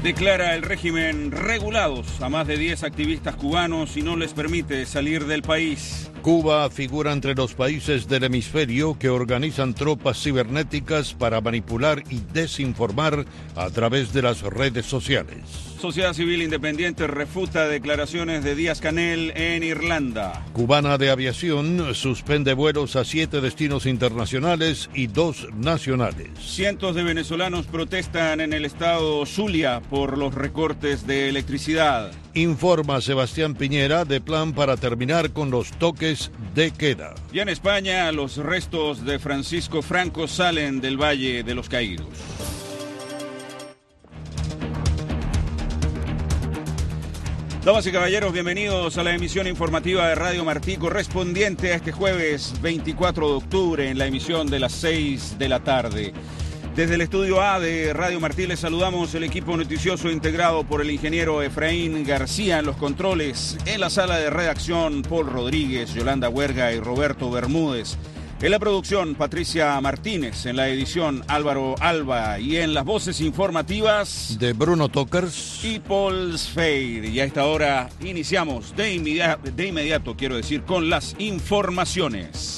Declara el régimen regulados a más de 10 activistas cubanos y no les permite salir del país. Cuba figura entre los países del hemisferio que organizan tropas cibernéticas para manipular y desinformar a través de las redes sociales. Sociedad Civil Independiente refuta declaraciones de Díaz-Canel en Irlanda. Cubana de Aviación suspende vuelos a 7 destinos internacionales y 2 nacionales. Cientos de venezolanos protestan en el estado Zulia por los recortes de electricidad. Informa Sebastián Piñera de plan para terminar con los toques de queda. Y en España, los restos de Francisco Franco salen del Valle de los Caídos. Damas y caballeros, bienvenidos a la emisión informativa de Radio Martí correspondiente a este jueves 24 de octubre en la emisión de las 6 de la tarde. Desde el estudio A de Radio Martí les saludamos el equipo noticioso integrado por el ingeniero Efraín García en los controles, en la sala de redacción Paul Rodríguez, Yolanda Huerga y Roberto Bermúdez. En la producción, Patricia Martínez, en la edición, Álvaro Alba, y en las voces informativas de Bruno Tokers y Paul Sfeir. Y a esta hora iniciamos de inmediato, con las informaciones.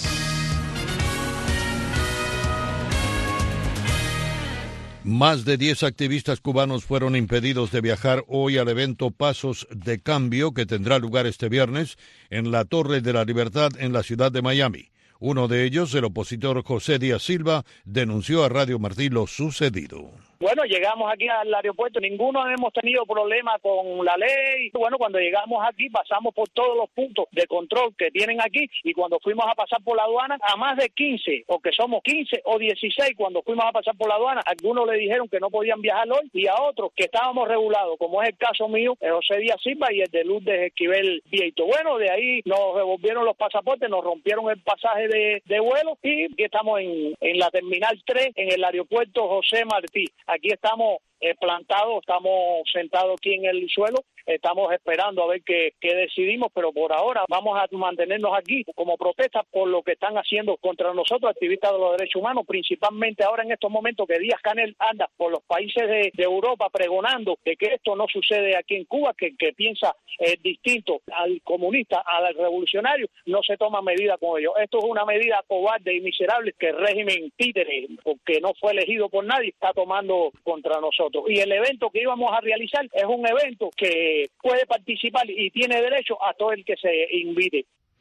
Más de 10 activistas cubanos fueron impedidos de viajar hoy al evento Pasos de Cambio que tendrá lugar este viernes en la Torre de la Libertad en la ciudad de Miami. Uno de ellos, el opositor José Díaz Silva, denunció a Radio Martí lo sucedido. Bueno, llegamos aquí al aeropuerto, ninguno hemos tenido problema con la ley. Bueno, cuando llegamos aquí pasamos por todos los puntos de control que tienen aquí y cuando fuimos a pasar por la aduana, a más de 15, porque somos 15 o 16 cuando fuimos a pasar por la aduana, algunos le dijeron que no podían viajar hoy y a otros que estábamos regulados, como es el caso mío, José Díaz Silva y el de Lourdes Esquivel Vieito. Bueno, de ahí nos devolvieron los pasaportes, nos rompieron el pasaje de vuelo y aquí estamos en la Terminal 3, en el aeropuerto José Martí. Aquí estamos plantados, estamos sentados aquí en el suelo, estamos esperando a ver qué decidimos, pero por ahora vamos a mantenernos aquí como protesta por lo que están haciendo contra nosotros, activistas de los derechos humanos, principalmente ahora en estos momentos que Díaz-Canel anda por los países de Europa pregonando de que esto no sucede aquí en Cuba, que piensa distinto al comunista, al revolucionario, no se toma medida con ellos. Esto es una medida cobarde y miserable que el régimen títere, porque no fue elegido por nadie, está tomando contra nosotros. Y el evento que íbamos a realizar es un evento que puede participar y tiene derecho a todo el que se invite.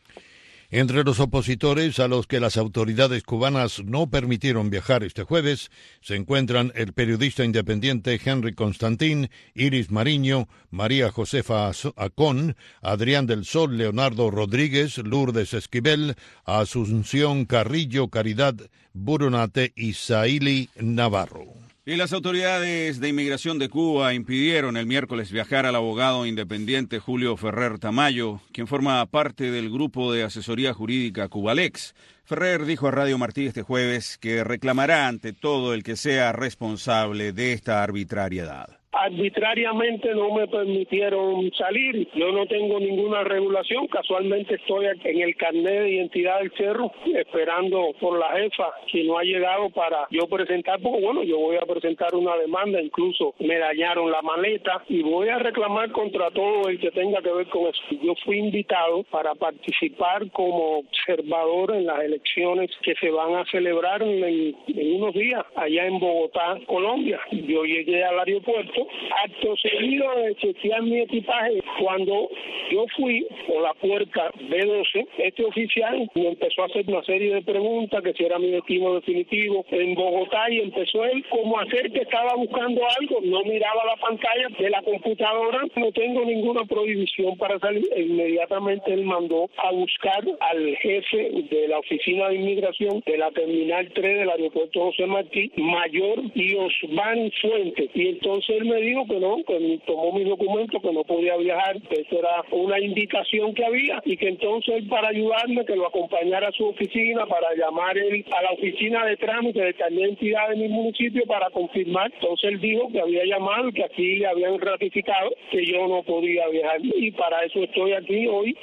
Entre los opositores a los que las autoridades cubanas no permitieron viajar este jueves se encuentran el periodista independiente Henry Constantín, Iris Mariño, María Josefa Acón, Adrián del Sol, Leonardo Rodríguez, Lourdes Esquivel, Asunción Carrillo, Caridad Buronate y Saíli Navarro. Y las autoridades de inmigración de Cuba impidieron el miércoles viajar al abogado independiente Julio Ferrer Tamayo, quien forma parte del grupo de asesoría jurídica Cubalex. Ferrer dijo a Radio Martí este jueves que reclamará ante todo el que sea responsable de esta arbitrariedad. Arbitrariamente no me permitieron salir, yo no tengo ninguna regulación, casualmente estoy en el carnet de identidad del Cerro esperando por la jefa que no ha llegado para yo presentar, porque bueno, yo voy a presentar una demanda, incluso me dañaron la maleta y voy a reclamar contra todo el que tenga que ver con eso. Yo fui invitado para participar como observador en las elecciones que se van a celebrar en unos días allá en Bogotá, Colombia. Yo llegué al aeropuerto, acto seguido de chequear mi equipaje. Cuando yo fui por la puerta B12, este oficial me empezó a hacer una serie de preguntas, que si era mi destino definitivo en Bogotá, y empezó él como a hacer que estaba buscando algo, no miraba la pantalla de la computadora, no tengo ninguna prohibición para salir. Inmediatamente él mandó a buscar al jefe de la oficina de inmigración de la Terminal 3 del aeropuerto José Martí, Mayor Osvan Fuentes, y entonces él me dijo que no, que tomó mis documentos, que no podía viajar, que eso era una indicación que había, y que entonces él, para ayudarme, que lo acompañara a su oficina, para llamar él a la oficina de trámite de carnet de identidad de mi municipio para confirmar. Entonces él dijo que había llamado y que aquí le habían ratificado que yo no podía viajar, y para eso estoy aquí hoy.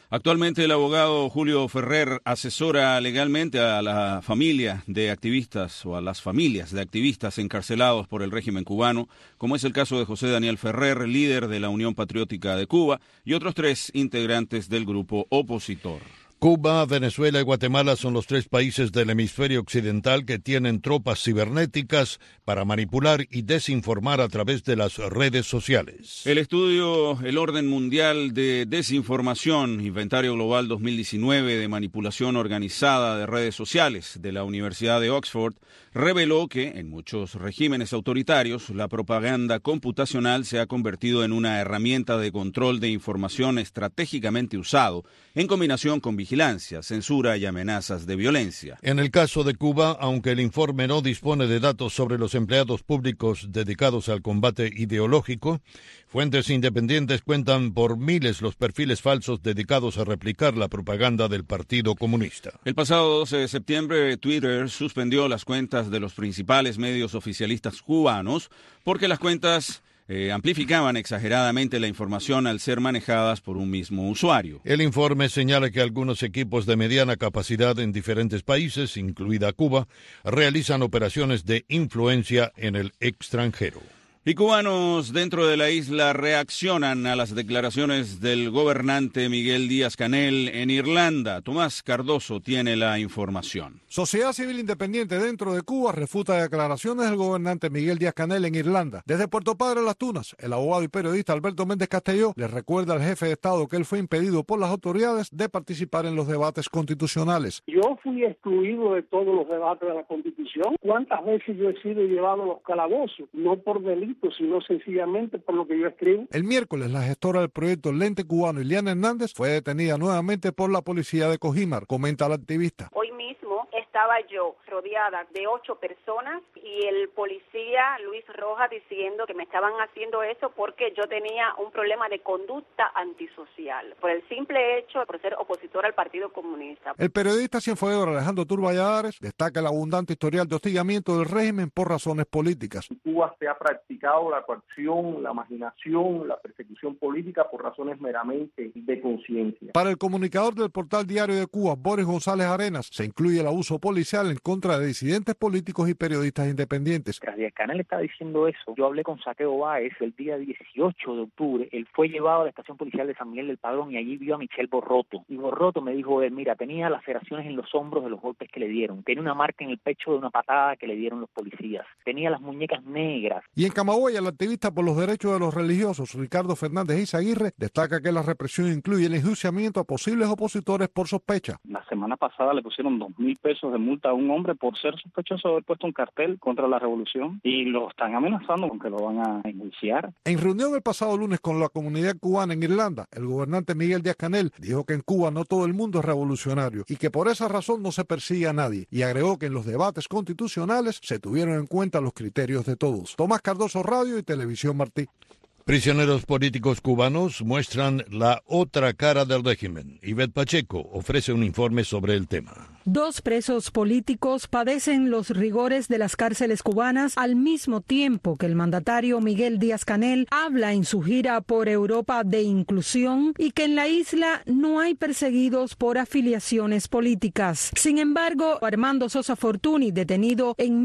Actualmente el abogado Julio Ferrer asesora legalmente a la familia de activistas o a las familias de activistas encarcelados por el régimen cubano, como es el caso de José Daniel Ferrer, líder de la Unión Patriótica de Cuba, y otros 3 integrantes del grupo opositor. Cuba, Venezuela y Guatemala son los 3 países del hemisferio occidental que tienen tropas cibernéticas para manipular y desinformar a través de las redes sociales. El estudio El Orden Mundial de Desinformación, Inventario Global 2019 de Manipulación Organizada de Redes Sociales de la Universidad de Oxford, reveló que en muchos regímenes autoritarios la propaganda computacional se ha convertido en una herramienta de control de información estratégicamente usado en combinación con vigilancia, censura y amenazas de violencia. En el caso de Cuba, aunque el informe no dispone de datos sobre los empleados públicos dedicados al combate ideológico, fuentes independientes cuentan por miles los perfiles falsos dedicados a replicar la propaganda del Partido Comunista. El pasado 12 de septiembre, Twitter suspendió las cuentas de los principales medios oficialistas cubanos porque las cuentas amplificaban exageradamente la información al ser manejadas por un mismo usuario. El informe señala que algunos equipos de mediana capacidad en diferentes países, incluida Cuba, realizan operaciones de influencia en el extranjero. Y cubanos dentro de la isla reaccionan a las declaraciones del gobernante Miguel Díaz-Canel en Irlanda. Tomás Cardoso tiene la información. Sociedad Civil Independiente dentro de Cuba refuta declaraciones del gobernante Miguel Díaz-Canel en Irlanda. Desde Puerto Padre Las Tunas, el abogado y periodista Alberto Méndez Castelló le recuerda al jefe de Estado que él fue impedido por las autoridades de participar en los debates constitucionales. Yo fui excluido de todos los debates de la Constitución. ¿Cuántas veces yo he sido llevado a los calabozos? No por delito, sino sencillamente por lo que yo escribo. El miércoles, la gestora del proyecto Lente Cubano, Iliana Hernández, fue detenida nuevamente por la policía de Cojímar, comenta la activista. Hoy mismo estaba yo rodeada de 8 personas y el policía Luis Rojas diciendo que me estaban haciendo eso porque yo tenía un problema de conducta antisocial, por el simple hecho de ser opositor al Partido Comunista. El periodista cienfuegos Alejandro Turballadares destaca el abundante historial de hostigamiento del régimen por razones políticas. En Cuba se ha practicado la coacción, la marginación, la persecución política por razones meramente de conciencia. Para el comunicador del portal Diario de Cuba, Boris González Arenas, se incluye el abuso policial en contra de disidentes políticos y periodistas independientes. Díaz-Canel está diciendo eso. Yo hablé con Saqueo Báez el día 18 de octubre. Él fue llevado a la estación policial de San Miguel del Padrón y allí vio a Michel Borroto. Y Borroto me dijo, mira, tenía laceraciones en los hombros de los golpes que le dieron. Tenía una marca en el pecho de una patada que le dieron los policías. Tenía las muñecas negras. Y en Camagüey, el activista por los derechos de los religiosos, Ricardo Fernández Izaguirre, destaca que la represión incluye el enjuiciamiento a posibles opositores por sospecha. La semana pasada le pusieron 2,000 pesos de multa a un hombre por ser sospechoso de haber puesto un cartel contra la revolución y lo están amenazando con que lo van a enjuiciar. En reunión el pasado lunes con la comunidad cubana en Irlanda, el gobernante Miguel Díaz-Canel dijo que en Cuba no todo el mundo es revolucionario y que por esa razón no se persigue a nadie, y agregó que en los debates constitucionales se tuvieron en cuenta los criterios de todos. Tomás Cardoso, Radio y Televisión Martí. Prisioneros políticos cubanos muestran la otra cara del régimen. Ivette Pacheco ofrece un informe sobre el tema. 2 presos políticos padecen los rigores de las cárceles cubanas al mismo tiempo que el mandatario Miguel Díaz-Canel habla en su gira por Europa de inclusión y que en la isla no hay perseguidos por afiliaciones políticas. Sin embargo, Armando Sosa Fortuny, detenido en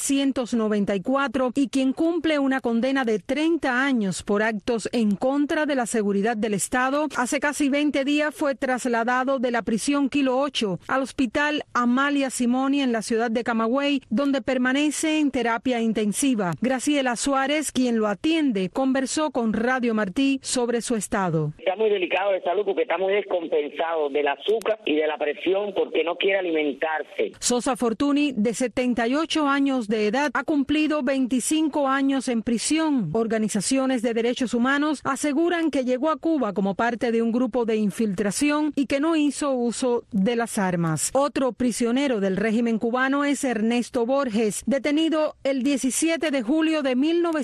1994 y quien cumple una condena de 30 años por actos en contra de la seguridad del Estado, hace casi 20 días fue trasladado de la prisión Kilo 8 al hospital Amalia Simoni en la ciudad de Camagüey, donde permanece en terapia intensiva. Graciela Suárez, quien lo atiende, conversó con Radio Martí sobre su estado. Está muy delicado de salud porque está muy descompensado del azúcar y de la presión porque no quiere alimentarse. Sosa Fortuny, de 78 años de edad, ha cumplido 25 años en prisión. Organizaciones de derechos humanos aseguran que llegó a Cuba como parte de un grupo de infiltración y que no hizo uso de las armas. Otro prisionero del régimen cubano es Ernesto Borges, detenido el 17 de julio de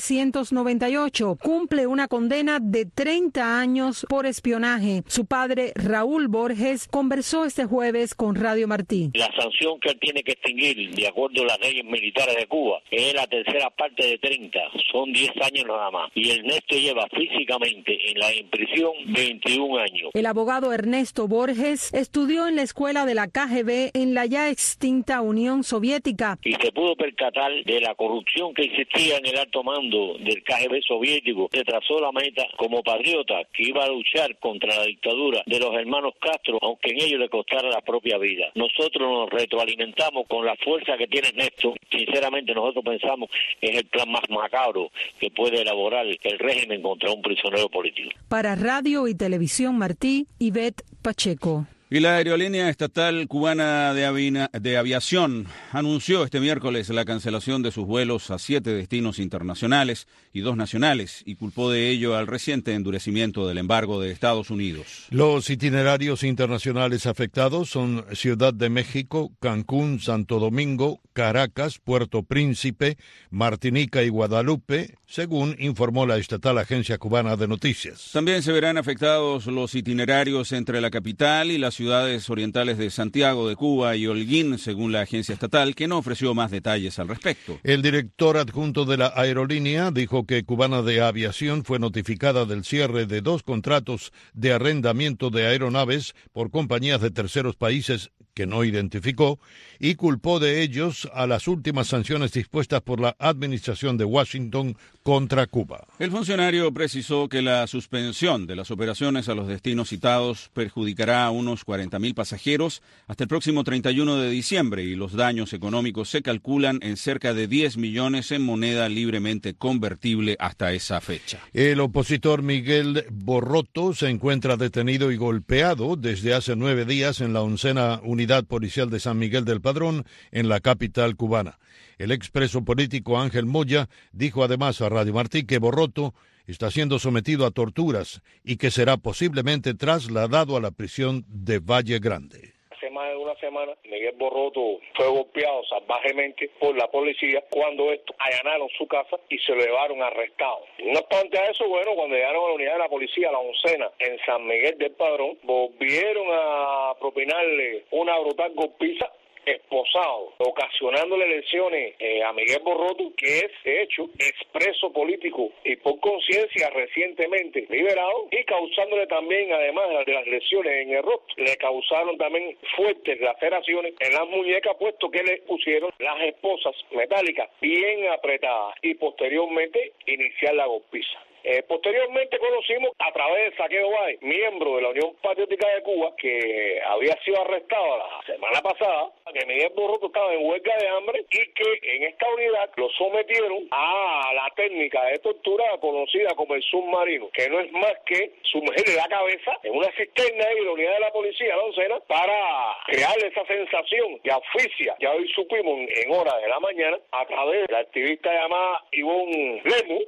1998. Cumple una condena de 30 años por espionaje. Su padre, Raúl Borges, conversó este jueves con Radio Martí. La sanción que él tiene que extinguir, de acuerdo a las leyes militares de Cuba, es la tercera parte de 30. Son 10 años nada más. Y Ernesto lleva físicamente en prisión 21 años. El abogado Ernesto Borges estudió en la escuela de la KGB en la ya extinta Unión Soviética. Y se pudo percatar de la corrupción que existía en el alto mando del KGB soviético. Se trazó la meta como patriota que iba a luchar contra la dictadura de los hermanos Castro, aunque en ello le costara la propia vida. Nosotros nos retroalimentamos con la fuerza que tiene Ernesto. Sinceramente nosotros pensamos es el plan más macabro que puede elaborar el régimen contra un prisionero político. Para Radio y Televisión Martí, Ivette Pacheco. Y la aerolínea estatal cubana de aviación anunció este miércoles la cancelación de sus vuelos a 7 destinos internacionales y 2 nacionales y culpó de ello al reciente endurecimiento del embargo de Estados Unidos. Los itinerarios internacionales afectados son Ciudad de México, Cancún, Santo Domingo, Caracas, Puerto Príncipe, Martinica y Guadalupe, según informó la estatal Agencia Cubana de Noticias. También se verán afectados los itinerarios entre la capital y las ciudades orientales de Santiago de Cuba y Holguín, según la agencia estatal, que no ofreció más detalles al respecto. El director adjunto de la aerolínea dijo que Cubana de Aviación fue notificada del cierre de 2 contratos de arrendamiento de aeronaves por compañías de terceros países que no identificó y culpó de ellos a las últimas sanciones dispuestas por la administración de Washington contra Cuba. El funcionario precisó que la suspensión de las operaciones a los destinos citados perjudicará a unos 40.000 pasajeros hasta el próximo 31 de diciembre y los daños económicos se calculan en cerca de 10 millones en moneda libremente convertible hasta esa fecha. El opositor Miguel Borroto se encuentra detenido y golpeado desde hace 9 días en la 11ª Unidad Policial de San Miguel del Padrón, en la capital cubana. El expreso político Ángel Moya dijo además a Radio Martí que Borroto está siendo sometido a torturas y que será posiblemente trasladado a la prisión de Valle Grande. Hace más de una semana, Miguel Borroto fue golpeado salvajemente por la policía cuando estos allanaron su casa y se lo llevaron arrestado. No obstante a eso, bueno, cuando llegaron a la unidad de la policía, la 11ª, en San Miguel del Padrón, volvieron a propinarle una brutal golpiza esposado, ocasionándole lesiones a Miguel Borroto, que es, de hecho, expreso político y por conciencia recientemente liberado, y causándole también, además de las lesiones en el rostro, le causaron también fuertes laceraciones en las muñecas, puesto que le pusieron las esposas metálicas bien apretadas y posteriormente iniciar la golpiza. Posteriormente conocimos a través de Saqueo Báez, miembro de la Unión Patriótica de Cuba, que había sido arrestado la semana pasada, que Miguel Borroto estaba en huelga de hambre y que en esta unidad lo sometieron a la técnica de tortura conocida como el submarino, que no es más que sumergirle la cabeza en una cisterna de la unidad de la policía, la 11ª, para crearle esa sensación de asfixia. Ya hoy supimos en horas de la mañana, a través de la activista llamada Ivonne Lemu,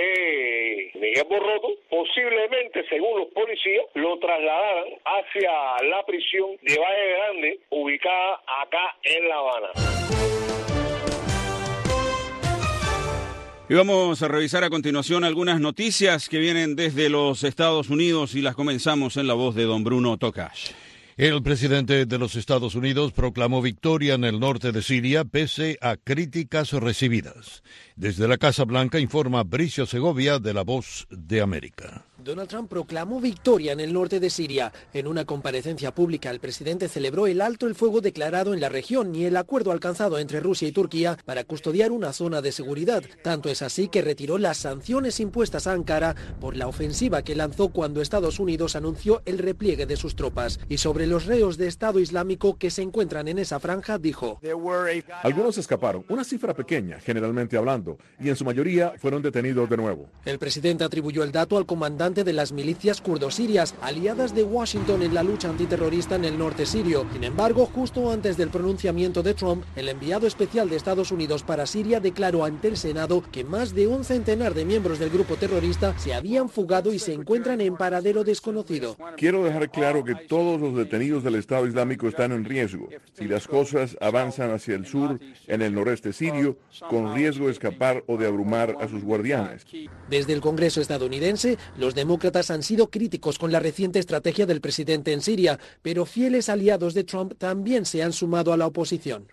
que Miguel Borroto posiblemente, según los policías, lo trasladaran hacia la prisión de Valle Grande, ubicada acá en La Habana. Y vamos a revisar a continuación algunas noticias que vienen desde los Estados Unidos y las comenzamos en la voz de don Bruno Tocash. El presidente de los Estados Unidos proclamó victoria en el norte de Siria pese a críticas recibidas. Desde la Casa Blanca informa Bricio Segovia de La Voz de América. Donald Trump proclamó victoria en el norte de Siria. En una comparecencia pública, el presidente celebró el alto el fuego declarado en la región y el acuerdo alcanzado entre Rusia y Turquía para custodiar una zona de seguridad. Tanto es así que retiró las sanciones impuestas a Ankara por la ofensiva que lanzó cuando Estados Unidos anunció el repliegue de sus tropas. Y sobre los reos de Estado Islámico que se encuentran en esa franja, dijo: algunos escaparon, una cifra pequeña, generalmente hablando, y en su mayoría fueron detenidos de nuevo. El presidente atribuyó el dato al comandante representante de las milicias kurdo-sirias, aliadas de Washington en la lucha antiterrorista en el norte sirio. Sin embargo, justo antes del pronunciamiento de Trump, el enviado especial de Estados Unidos para Siria declaró ante el Senado que más de un centenar de miembros del grupo terrorista se habían fugado y se encuentran en paradero desconocido. Quiero dejar claro que todos los detenidos del Estado Islámico están en riesgo. Si las cosas avanzan hacia el sur, en el noreste sirio, con riesgo de escapar o de abrumar a sus guardianes. Desde el Congreso estadounidense, los demócratas han sido críticos con la reciente estrategia del presidente en Siria, pero fieles aliados de Trump también se han sumado a la oposición.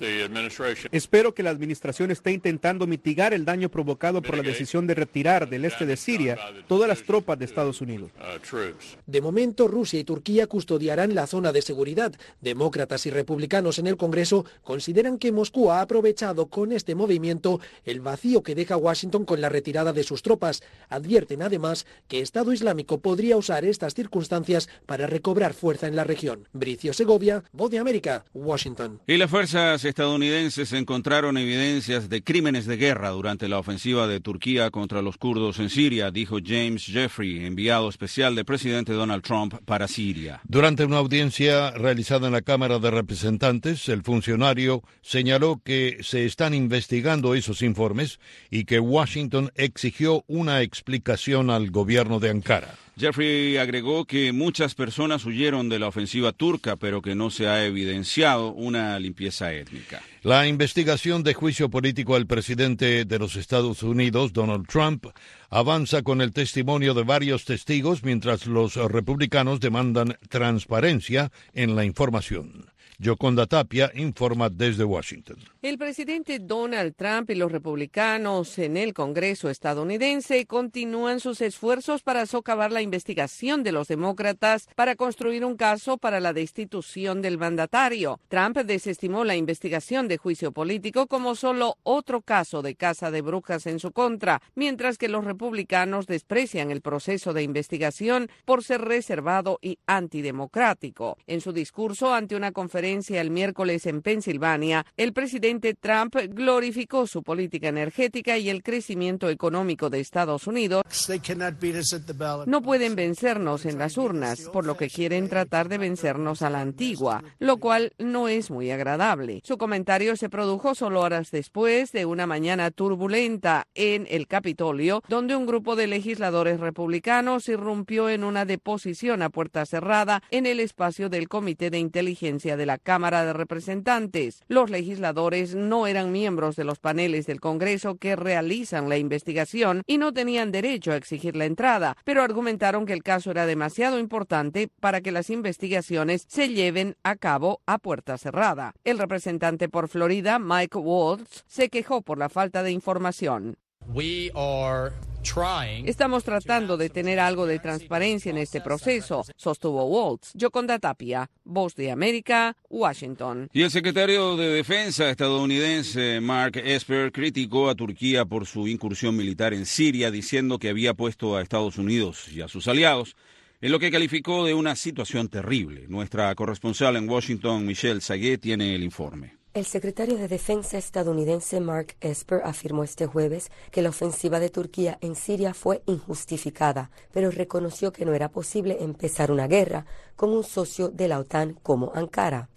Espero que la administración esté intentando mitigar el daño provocado por la decisión de retirar del este de Siria todas las tropas de Estados Unidos. De momento, Rusia y Turquía custodiarán la zona de seguridad. Demócratas y republicanos en el Congreso consideran que Moscú ha aprovechado con este movimiento el vacío que deja Washington con la retirada de sus tropas. Advierten además que Estado Islámico podría usar estas circunstancias para recobrar fuerza en la región. Bricio Segovia, Voz de América, Washington. Y las fuerzas estadounidenses encontraron evidencias de crímenes de guerra durante la ofensiva de Turquía contra los kurdos en Siria, dijo James Jeffrey, enviado especial del presidente Donald Trump para Siria. Durante una audiencia realizada en la Cámara de Representantes, el funcionario señaló que se están investigando esos informes y que Washington exigió una explicación al gobierno de Ankara. Jeffrey agregó que muchas personas huyeron de la ofensiva turca, pero que no se ha evidenciado una limpieza étnica. La investigación de juicio político al presidente de los Estados Unidos, Donald Trump, avanza con el testimonio de varios testigos mientras los republicanos demandan transparencia en la información. Yoconda Tapia informa desde Washington. El presidente Donald Trump y los republicanos en el Congreso estadounidense continúan sus esfuerzos para socavar la investigación de los demócratas para construir un caso para la destitución del mandatario. Trump desestimó la investigación de juicio político como solo otro caso de caza de brujas en su contra, mientras que los republicanos desprecian el proceso de investigación por ser reservado y antidemocrático. En su discurso ante una conferencia el miércoles en Pensilvania, el presidente Trump glorificó su política energética y el crecimiento económico de Estados Unidos. No pueden vencernos en las urnas, por lo que quieren tratar de vencernos a la antigua, lo cual no es muy agradable. Su comentario se produjo solo horas después de una mañana turbulenta en el Capitolio, donde un grupo de legisladores republicanos irrumpió en una deposición a puerta cerrada en el espacio del Comité de Inteligencia de la Cámara de Representantes. Los legisladores no eran miembros de los paneles del Congreso que realizan la investigación y no tenían derecho a exigir la entrada, pero argumentaron que el caso era demasiado importante para que las investigaciones se lleven a cabo a puerta cerrada. El representante por Florida, Mike Waltz, se quejó por la falta de información. Estamos tratando de tener algo de transparencia en este proceso, sostuvo Waltz. Yoconda Tapia, Voz de América, Washington. Y el secretario de Defensa estadounidense Mark Esper criticó a Turquía por su incursión militar en Siria, diciendo que había puesto a Estados Unidos y a sus aliados en lo que calificó de una situación terrible. Nuestra corresponsal en Washington, Michelle Saguet, tiene el informe. El secretario de Defensa estadounidense Mark Esper afirmó este jueves que la ofensiva de Turquía en Siria fue injustificada, pero reconoció que no era posible empezar una guerra con un socio de la OTAN como Ankara.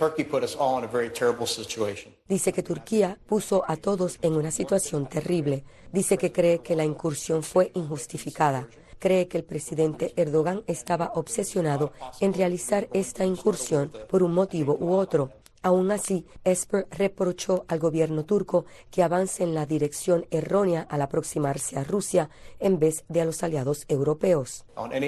Dice que Turquía puso a todos en una situación terrible. Dice que cree que la incursión fue injustificada. Cree que el presidente Erdogan estaba obsesionado en realizar esta incursión por un motivo u otro. Aún así, Esper reprochó al gobierno turco que avance en la dirección errónea al aproximarse a Rusia en vez de a los aliados europeos.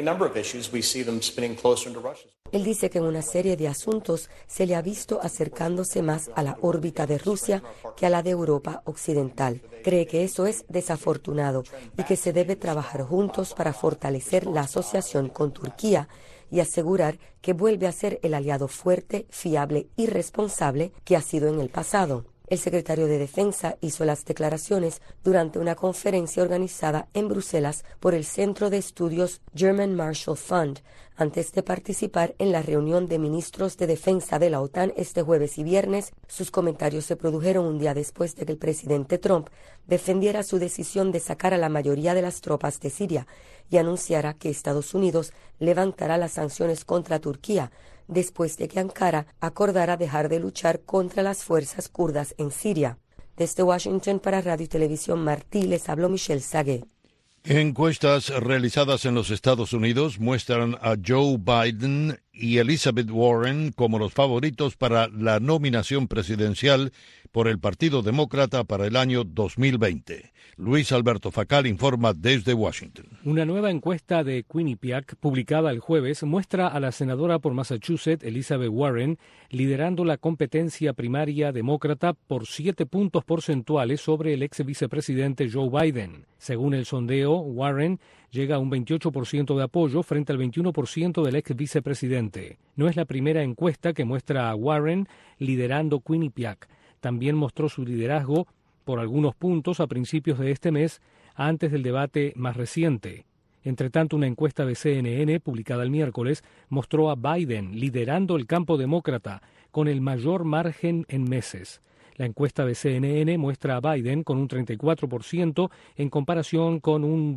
Él dice que en una serie de asuntos se le ha visto acercándose más a la órbita de Rusia que a la de Europa Occidental. Cree que eso es desafortunado y que se debe trabajar juntos para fortalecer la asociación con Turquía y asegurar que vuelve a ser el aliado fuerte, fiable y responsable que ha sido en el pasado. El secretario de Defensa hizo las declaraciones durante una conferencia organizada en Bruselas por el Centro de Estudios German Marshall Fund, antes de participar en la reunión de ministros de defensa de la OTAN este jueves y viernes. Sus comentarios se produjeron un día después de que el presidente Trump defendiera su decisión de sacar a la mayoría de las tropas de Siria y anunciara que Estados Unidos levantará las sanciones contra Turquía, después de que Ankara acordara dejar de luchar contra las fuerzas kurdas en Siria. Desde Washington para Radio y Televisión Martí les habló Michelle Sagué. Encuestas realizadas en los Estados Unidos muestran a Joe Biden y Elizabeth Warren como los favoritos para la nominación presidencial por el Partido Demócrata para el año 2020. Luis Alberto Facal informa desde Washington. Una nueva encuesta de Quinnipiac, publicada el jueves, muestra a la senadora por Massachusetts, Elizabeth Warren, liderando la competencia primaria demócrata por 7 puntos porcentuales sobre el ex vicepresidente Joe Biden. Según el sondeo, Warren llega a un 28% de apoyo frente al 21% del ex vicepresidente. No es la primera encuesta que muestra a Warren liderando Quinnipiac. También mostró su liderazgo por algunos puntos a principios de este mes, antes del debate más reciente. Entre tanto, una encuesta de CNN, publicada el miércoles, mostró a Biden liderando el campo demócrata con el mayor margen en meses. La encuesta de CNN muestra a Biden con un 34% en comparación con un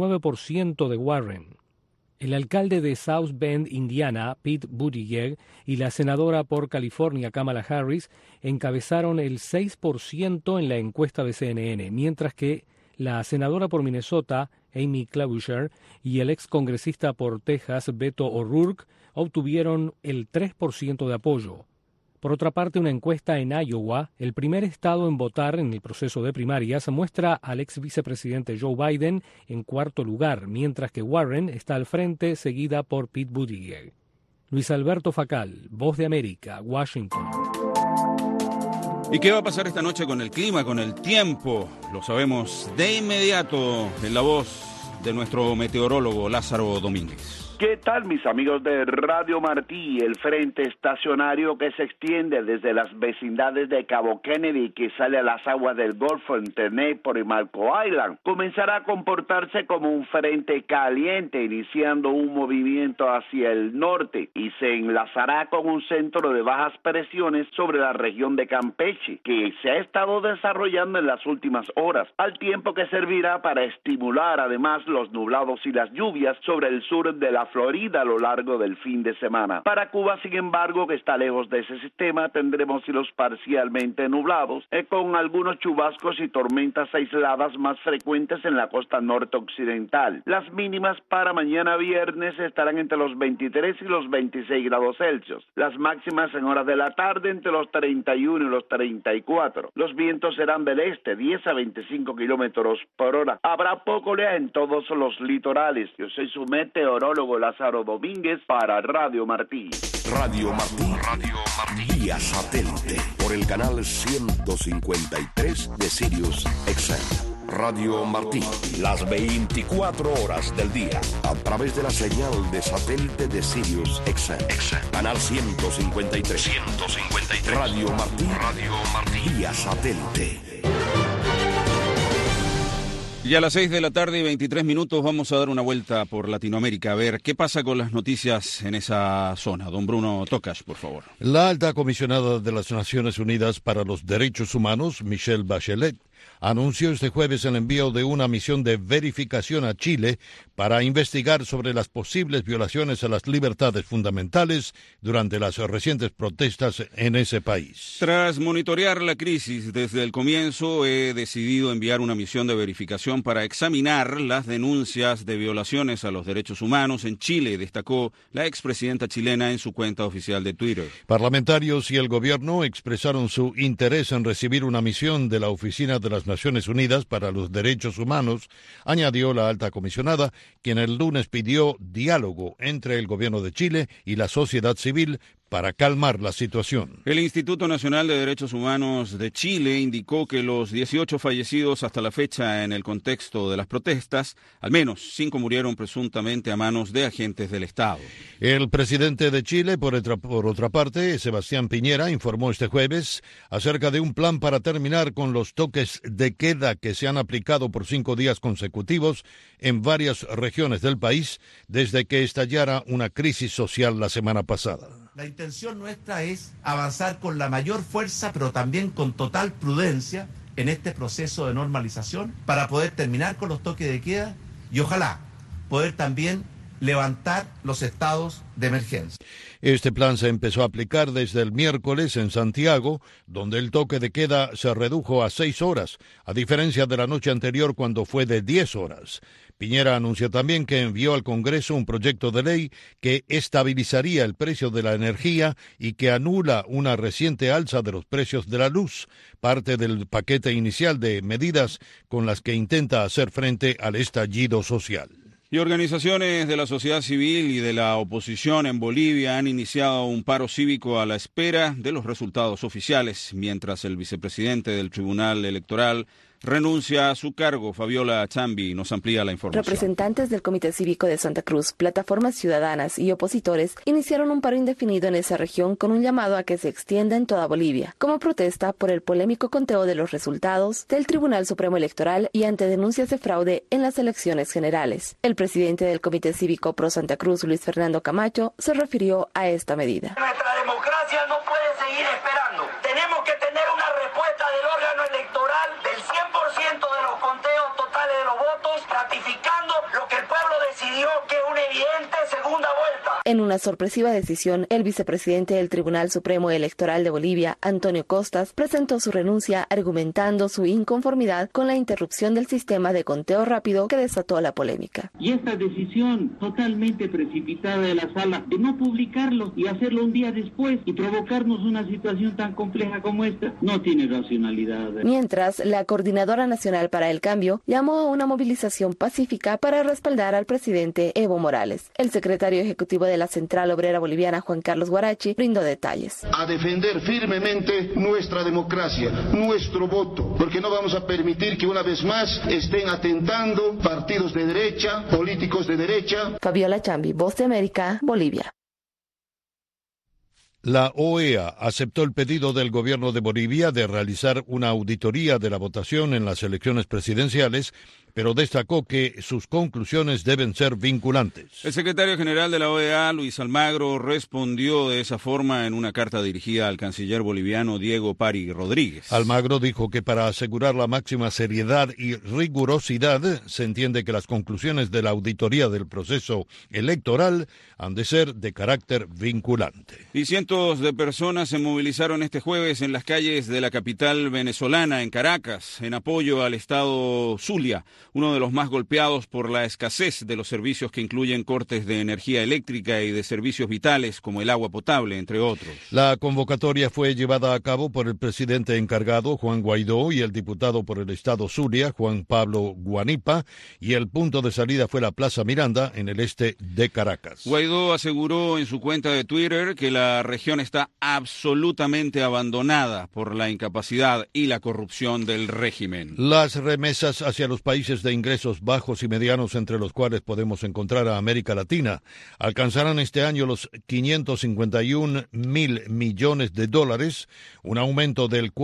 19% de Warren. El alcalde de South Bend, Indiana, Pete Buttigieg, y la senadora por California, Kamala Harris, encabezaron el 6% en la encuesta de CNN, mientras que la senadora por Minnesota, Amy Klobuchar, y el excongresista por Texas, Beto O'Rourke, obtuvieron el 3% de apoyo. Por otra parte, una encuesta en Iowa, el primer estado en votar en el proceso de primarias, muestra al ex vicepresidente Joe Biden en cuarto lugar, mientras que Warren está al frente, seguida por Pete Buttigieg. Luis Alberto Facal, Voz de América, Washington. ¿Y qué va a pasar esta noche con el clima, con el tiempo? Lo sabemos de inmediato en la voz de nuestro meteorólogo Lázaro Domínguez. ¿Qué tal, mis amigos de Radio Martí? El frente estacionario que se extiende desde las vecindades de Cabo Kennedy, que sale a las aguas del Golfo entre Newport y Marco Island, comenzará a comportarse como un frente caliente, iniciando un movimiento hacia el norte y se enlazará con un centro de bajas presiones sobre la región de Campeche, que se ha estado desarrollando en las últimas horas, al tiempo que servirá para estimular además los nublados y las lluvias sobre el sur de la Florida a lo largo del fin de semana. Para Cuba, sin embargo, que está lejos de ese sistema, tendremos cielos parcialmente nublados, con algunos chubascos y tormentas aisladas más frecuentes en la costa norte occidental. Las mínimas para mañana viernes estarán entre los 23 y los 26 grados Celsius. Las máximas en horas de la tarde entre los 31 y los 34. Los vientos serán del este, 10 a 25 kilómetros por hora. Habrá poco oleaje en todos los litorales. Yo soy su meteorólogo Lázaro Domínguez para Radio Martí. Radio Martí vía satélite por el canal 153 de Sirius XM. Radio Martí, las 24 horas del día, a través de la señal de satélite de Sirius XM. Canal 153. Radio Martí vía satélite. Y a las 6 de la tarde y 23 minutos vamos a dar una vuelta por Latinoamérica a ver qué pasa con las noticias en esa zona. Don Bruno Tocas, por favor. La alta comisionada de las Naciones Unidas para los Derechos Humanos, Michelle Bachelet, anunció este jueves el envío de una misión de verificación a Chile para investigar sobre las posibles violaciones a las libertades fundamentales durante las recientes protestas en ese país. Tras monitorear la crisis desde el comienzo, he decidido enviar una misión de verificación para examinar las denuncias de violaciones a los derechos humanos en Chile, destacó la expresidenta chilena en su cuenta oficial de Twitter. Parlamentarios y el gobierno expresaron su interés en recibir una misión de la Oficina de las Naciones Unidas para los Derechos Humanos, añadió la alta comisionada, quien el lunes pidió diálogo entre el gobierno de Chile y la sociedad civil para calmar la situación. El Instituto Nacional de Derechos Humanos de Chile indicó que los 18 fallecidos hasta la fecha en el contexto de las protestas, al menos 5 murieron presuntamente a manos de agentes del Estado. El presidente de Chile, por otra parte, Sebastián Piñera, informó este jueves acerca de un plan para terminar con los toques de queda que se han aplicado por 5 días consecutivos en varias regiones del país desde que estallara una crisis social la semana pasada. La intención nuestra es avanzar con la mayor fuerza, pero también con total prudencia en este proceso de normalización para poder terminar con los toques de queda y ojalá poder también levantar los estados de emergencia. Este plan se empezó a aplicar desde el miércoles en Santiago, donde el toque de queda se redujo a 6 horas, a diferencia de la noche anterior cuando fue de 10 horas. Piñera anunció también que envió al Congreso un proyecto de ley que estabilizaría el precio de la energía y que anula una reciente alza de los precios de la luz, parte del paquete inicial de medidas con las que intenta hacer frente al estallido social. Y organizaciones de la sociedad civil y de la oposición en Bolivia han iniciado un paro cívico a la espera de los resultados oficiales, mientras el vicepresidente del Tribunal Electoral renuncia a su cargo. Fabiola Chambi nos amplía la información. Representantes del Comité Cívico de Santa Cruz, plataformas ciudadanas y opositores iniciaron un paro indefinido en esa región con un llamado a que se extienda en toda Bolivia, como protesta por el polémico conteo de los resultados del Tribunal Supremo Electoral y ante denuncias de fraude en las elecciones generales. El presidente del Comité Cívico Pro Santa Cruz, Luis Fernando Camacho, se refirió a esta medida. Nuestra democracia no puede seguir esperando. Tenemos que tener una respuesta del órgano electoral del 100% de los conteos totales de los votos, ratificando lo que el pueblo decidió, que es una evidente segunda vuelta. En una sorpresiva decisión, el vicepresidente del Tribunal Supremo Electoral de Bolivia, Antonio Costas, presentó su renuncia argumentando su inconformidad con la interrupción del sistema de conteo rápido que desató la polémica. Y esta decisión totalmente precipitada de la sala de no publicarlo y hacerlo un día después y provocarnos una situación tan compleja como esta, no tiene racionalidad. Mientras, la Coordinadora Nacional para el Cambio llamó a una movilización pacífica para respaldar al presidente Evo Morales. El secretario ejecutivo de la Central Obrera Boliviana, Juan Carlos Guarachi, brindó detalles. A defender firmemente nuestra democracia, nuestro voto, porque no vamos a permitir que una vez más estén atentando partidos de derecha, políticos de derecha. Fabiola Chambi, Voz de América, Bolivia. La OEA aceptó el pedido del gobierno de Bolivia de realizar una auditoría de la votación en las elecciones presidenciales, pero destacó que sus conclusiones deben ser vinculantes. El secretario general de la OEA, Luis Almagro, respondió de esa forma en una carta dirigida al canciller boliviano Diego Pari Rodríguez. Almagro dijo que para asegurar la máxima seriedad y rigurosidad, se entiende que las conclusiones de la auditoría del proceso electoral han de ser de carácter vinculante. Y cientos de personas se movilizaron este jueves en las calles de la capital venezolana, en Caracas, en apoyo al estado Zulia, uno de los más golpeados por la escasez de los servicios que incluyen cortes de energía eléctrica y de servicios vitales como el agua potable, entre otros. La convocatoria fue llevada a cabo por el presidente encargado, Juan Guaidó, y el diputado por el estado Zulia, Juan Pablo Guanipa, y el punto de salida fue la Plaza Miranda, en el este de Caracas. Guaidó aseguró en su cuenta de Twitter que la región está absolutamente abandonada por la incapacidad y la corrupción del régimen. Las remesas hacia los países de ingresos bajos y medianos, entre los cuales podemos encontrar a América Latina, alcanzarán este año los 551.000 millones de dólares, un aumento del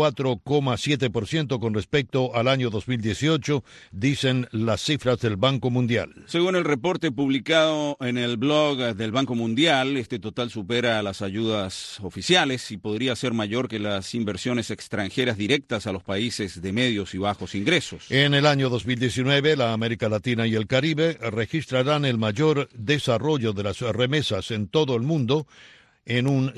4,7% con respecto al año 2018, dicen las cifras del Banco Mundial. Según el reporte publicado en el blog del Banco Mundial, este total supera las ayudas oficiales y podría ser mayor que las inversiones extranjeras directas a los países de medios y bajos ingresos. En el año 2019, la América Latina y el Caribe registrarán el mayor desarrollo de las remesas en todo el mundo, en un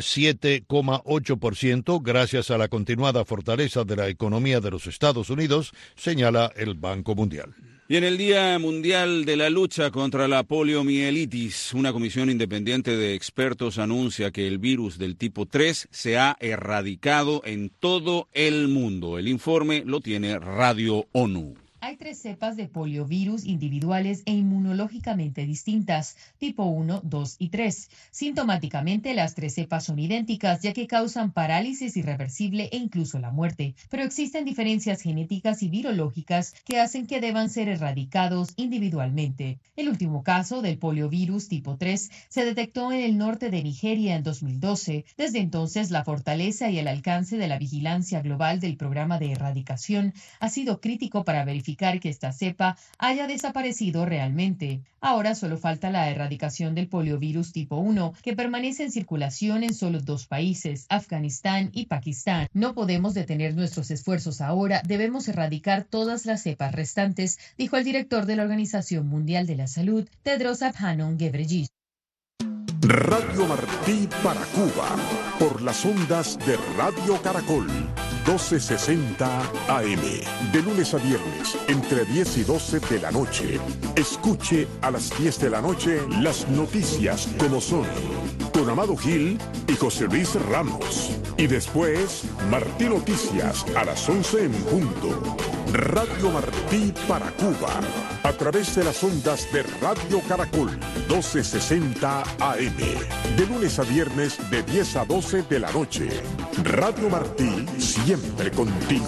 7,8%, gracias a la continuada fortaleza de la economía de los Estados Unidos, señala el Banco Mundial. Y en el Día Mundial de la Lucha contra la Poliomielitis, una comisión independiente de expertos anuncia que el virus del tipo 3 se ha erradicado en todo el mundo. El informe lo tiene Radio ONU. Hay 3 cepas de poliovirus individuales e inmunológicamente distintas, tipo 1, 2 y 3. Sintomáticamente, las 3 cepas son idénticas, ya que causan parálisis irreversible e incluso la muerte. Pero existen diferencias genéticas y virológicas que hacen que deban ser erradicados individualmente. El último caso del poliovirus tipo 3 se detectó en el norte de Nigeria en 2012. Desde entonces, la fortaleza y el alcance de la vigilancia global del programa de erradicación ha sido crítico para verificar que esta cepa haya desaparecido realmente. Ahora solo falta la erradicación del poliovirus tipo 1, que permanece en circulación en solo 2 países, Afganistán y Pakistán. No podemos detener nuestros esfuerzos ahora, debemos erradicar todas las cepas restantes, dijo el director de la Organización Mundial de la Salud, Tedros Adhanom Ghebreyesus. Radio Martí para Cuba, por las ondas de Radio Caracol, 1260 AM, de lunes a viernes, entre 10 y 12 de la noche. Escuche a las 10 de la noche las noticias como son, con Amado Gil y José Luis Ramos. Y después, Martí Noticias a las 11 en punto. Radio Martí para Cuba, a través de las ondas de Radio Caracol, 1260 AM, de lunes a viernes de 10 a 12 de la noche. Radio Martí, siempre contigo.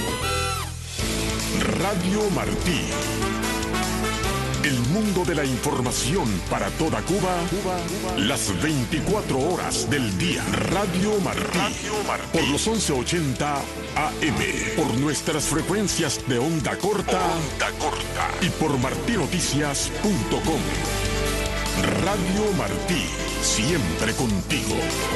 Radio Martí. El mundo de la información para toda Cuba, las 24 horas del día. Radio Martí, por los 1180 AM, por nuestras frecuencias de onda corta y por martinoticias.com. Radio Martí, siempre contigo.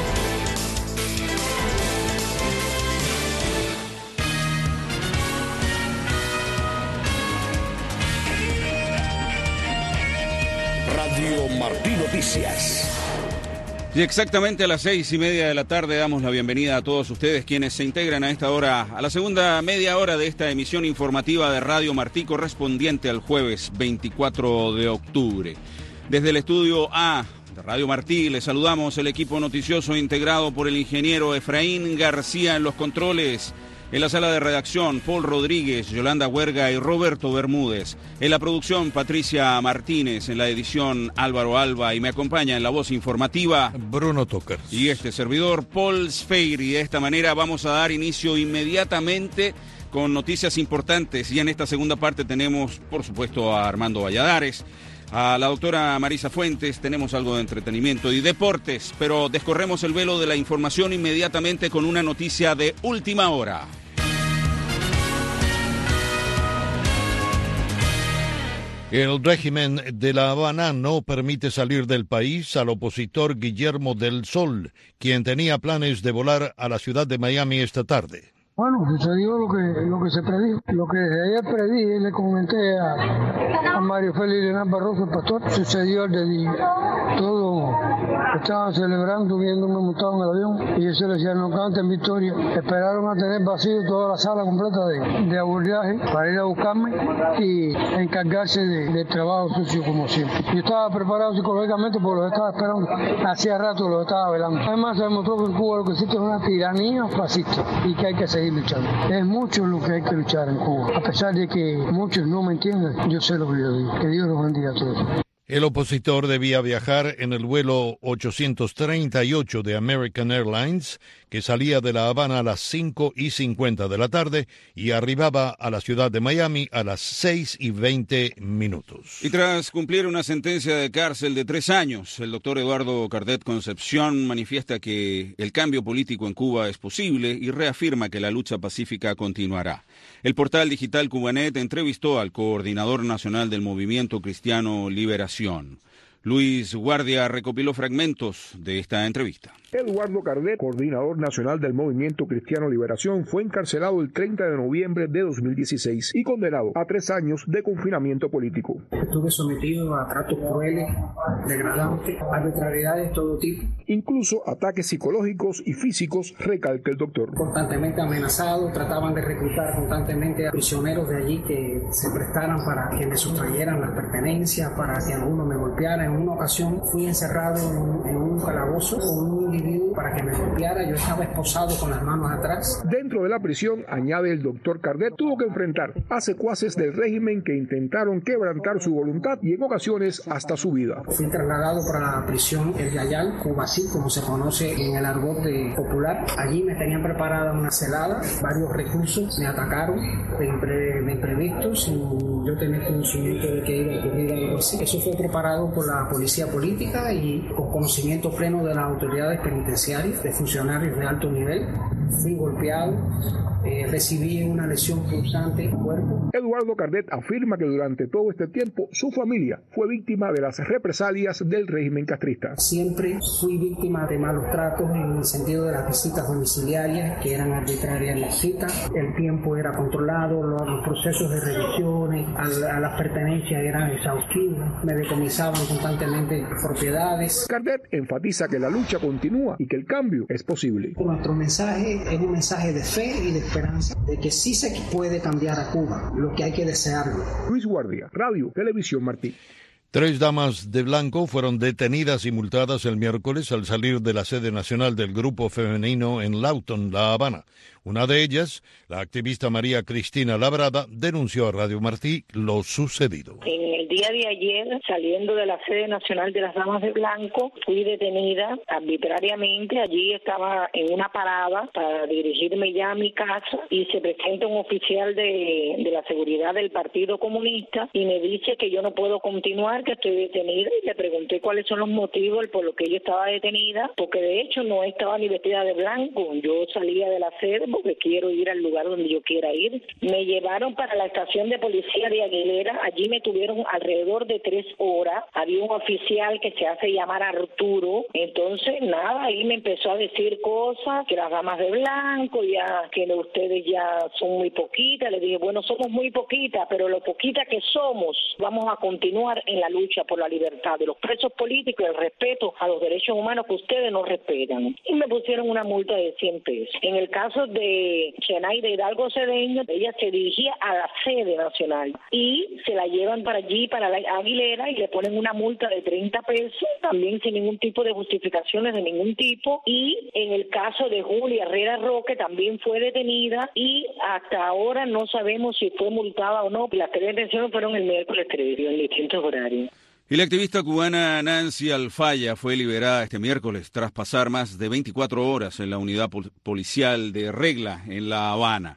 Radio Martí Noticias. Y exactamente a las 6:30 de la tarde damos la bienvenida a todos ustedes quienes se integran a esta hora, a la segunda media hora de esta emisión informativa de Radio Martí correspondiente al jueves 24 de octubre. Desde el estudio A de Radio Martí les saludamos el equipo noticioso integrado por el ingeniero Efraín García en los controles. En la sala de redacción, Paul Rodríguez, Yolanda Huerga y Roberto Bermúdez. En la producción, Patricia Martínez. En la edición, Álvaro Alba. Y me acompaña en la voz informativa, Bruno Toker. Y este servidor, Paul Sfeir. Y de esta manera vamos a dar inicio inmediatamente con noticias importantes. Y en esta segunda parte tenemos, por supuesto, a Armando Valladares, a la doctora Marisa Fuentes, tenemos algo de entretenimiento y deportes, pero descorremos el velo de la información inmediatamente con una noticia de última hora. El régimen de La Habana no permite salir del país al opositor Guillermo del Sol, quien tenía planes de volar a la ciudad de Miami esta tarde. Bueno, sucedió lo que se predijo. Lo que ayer predije, le comenté a Mario Félix Leonel Barroso, el pastor, sucedió el de día. Todos estaban celebrando, viéndome montado en el avión, y eso le decía, no canten victoria. Esperaron a tener vacío toda la sala completa de abordaje para ir a buscarme y encargarse del trabajo sucio como siempre. Yo estaba preparado psicológicamente porque los estaba esperando. Hacía rato los estaba velando. Además se demostró que en Cuba lo que existe es una tiranía fascista y que hay que seguir luchando. Es mucho lo que hay que luchar en Cuba. A pesar de que muchos no me entienden, yo sé lo que yo digo. Que Dios los bendiga a todos. El opositor debía viajar en el vuelo 838 de American Airlines, que salía de La Habana a las 5:50 de la tarde y arribaba a la ciudad de Miami a las 6:20. Y tras cumplir una sentencia de cárcel de 3 años, el doctor Eduardo Cardet Concepción manifiesta que el cambio político en Cuba es posible y reafirma que la lucha pacífica continuará. El portal digital Cubanet entrevistó al coordinador nacional del Movimiento Cristiano Liberación. Luis Guardia recopiló fragmentos de esta entrevista. Eduardo Cardet, coordinador nacional del Movimiento Cristiano Liberación, fue encarcelado el 30 de noviembre de 2016 y condenado a 3 años de confinamiento político. Estuve sometido a tratos crueles, degradantes, arbitrariedades de todo tipo. Incluso ataques psicológicos y físicos, recalca el doctor. Constantemente amenazado, trataban de reclutar constantemente a prisioneros de allí que se prestaran para que me sustrayeran las pertenencias, para que alguno me golpeara. En una ocasión fui encerrado en un calabozo con un individuo para que me golpeara. Yo estaba esposado con las manos atrás. Dentro de la prisión, añade el doctor Cardet, tuvo que enfrentar a secuaces del régimen que intentaron quebrantar su voluntad y en ocasiones hasta su vida. Fui trasladado para la prisión El Yayal, Cubací, como se conoce en el argot popular. Allí me tenían preparada una celada, varios reclusos me atacaron de imprevistos sin yo tener conocimiento de que iba a ocurrir algo así. Eso fue preparado por la policía política y con conocimiento pleno de las autoridades penitenciarias, de funcionarios de alto nivel. Fui golpeado, recibí una lesión punzante en el cuerpo. Eduardo Cardet afirma que durante todo este tiempo su familia fue víctima de las represalias del régimen castrista. Siempre fui víctima de malos tratos en el sentido de las visitas domiciliarias, que eran arbitrarias las citas, el tiempo era controlado, los procesos de revisiones a las pertenencias eran exhaustivos, me decomisaban constantemente propiedades. Cardet enfatiza que la lucha continúa y que el cambio es posible. Nuestro mensaje es un mensaje de fe y de esperanza, de que sí se puede cambiar a Cuba, lo que hay que desearlo. Luis Guardia, Radio Televisión Martí. 3 damas de blanco fueron detenidas y multadas el miércoles al salir de la sede nacional del grupo femenino en Lawton, La Habana. Una de ellas, la activista María Cristina Labrada, denunció a Radio Martí lo sucedido. En el día de ayer, saliendo de la sede nacional de las damas de blanco, fui detenida arbitrariamente. Allí estaba en una parada para dirigirme ya a mi casa y se presenta un oficial de la seguridad del Partido Comunista y me dice que yo no puedo continuar, que estoy detenida, y le pregunté cuáles son los motivos por los que yo estaba detenida, porque de hecho no estaba ni vestida de blanco. Yo salía de la sede porque quiero ir al lugar donde yo quiera ir. Me llevaron para la estación de policía de Aguilera. Allí me tuvieron alrededor de 3 horas. Había un oficial que se hace llamar Arturo. Entonces, nada, ahí me empezó a decir cosas, que las damas de blanco, ya que ustedes ya son muy poquitas. Le dije, bueno, somos muy poquitas, pero lo poquita que somos, vamos a continuar en la lucha por la libertad de los presos políticos y el respeto a los derechos humanos que ustedes no respetan. Y me pusieron una multa de 100 pesos. En el caso de Chenaida Hidalgo Cedeño, ella se dirigía a la sede nacional y se la llevan para allí, para la Aguilera, y le ponen una multa de 30 pesos, también sin ningún tipo de justificaciones de ningún tipo. Y en el caso de Julia Herrera Roque, también fue detenida y hasta ahora no sabemos si fue multada o no. Las 3 detenciones fueron el miércoles 3 en distintos horarios. Y la activista cubana Nancy Alfaya fue liberada este miércoles tras pasar más de 24 horas en la unidad policial de Regla en La Habana.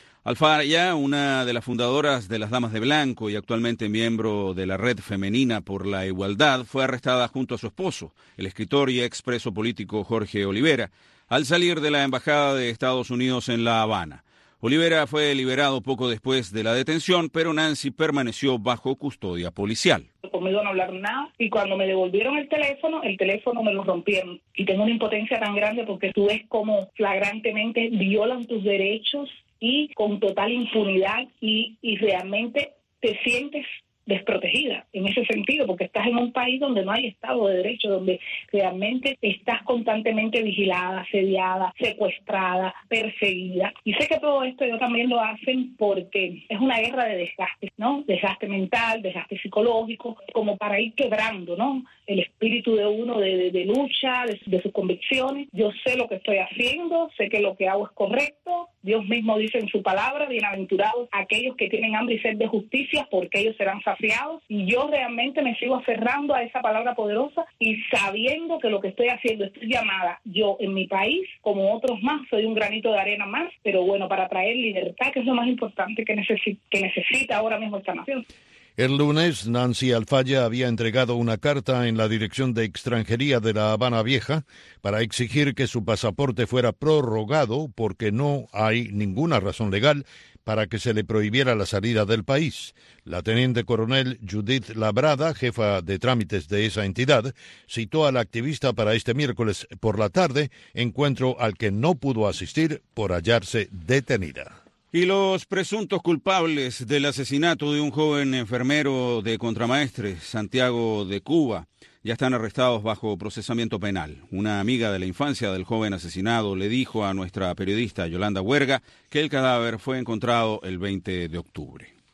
Alfaya, una de las fundadoras de las Damas de Blanco y actualmente miembro de la Red Femenina por la Igualdad, fue arrestada junto a su esposo, el escritor y expreso político Jorge Olivera, al salir de la Embajada de Estados Unidos en La Habana. Olivera fue liberado poco después de la detención, pero Nancy permaneció bajo custodia policial. Conmigo no hablaron nada y cuando me devolvieron el teléfono me lo rompieron. Y tengo una impotencia tan grande porque tú ves cómo flagrantemente violan tus derechos y con total impunidad y realmente te sientes desprotegida en ese sentido, porque estás en un país donde no hay Estado de Derecho, donde realmente estás constantemente vigilada, asediada, secuestrada, perseguida. Y sé que todo esto ellos también lo hacen porque es una guerra de desgaste, ¿no? Desgaste mental, desgaste psicológico, como para ir quebrando, ¿no? El espíritu de uno de lucha, de sus convicciones. Yo sé lo que estoy haciendo, sé que lo que hago es correcto. Dios mismo dice en su palabra, bienaventurados aquellos que tienen hambre y sed de justicia, porque ellos serán saciados. Y yo realmente me sigo aferrando a esa palabra poderosa y sabiendo que lo que estoy haciendo, estoy llamada yo en mi país, como otros más, soy un granito de arena más, pero bueno, para traer libertad, que es lo más importante que necesita ahora mismo esta nación. El lunes, Nancy Alfaya había entregado una carta en la Dirección de Extranjería de La Habana Vieja para exigir que su pasaporte fuera prorrogado porque no hay ninguna razón legal para que se le prohibiera la salida del país. La teniente coronel Judith Labrada, jefa de trámites de esa entidad, citó a la activista para este miércoles por la tarde, encuentro al que no pudo asistir por hallarse detenida. Y los presuntos culpables del asesinato de un joven enfermero de Contramaestre, Santiago de Cuba, ya están arrestados bajo procesamiento penal. Una amiga de la infancia del joven asesinado le dijo a nuestra periodista Yolanda Huerga que el cadáver fue encontrado el 20 de octubre.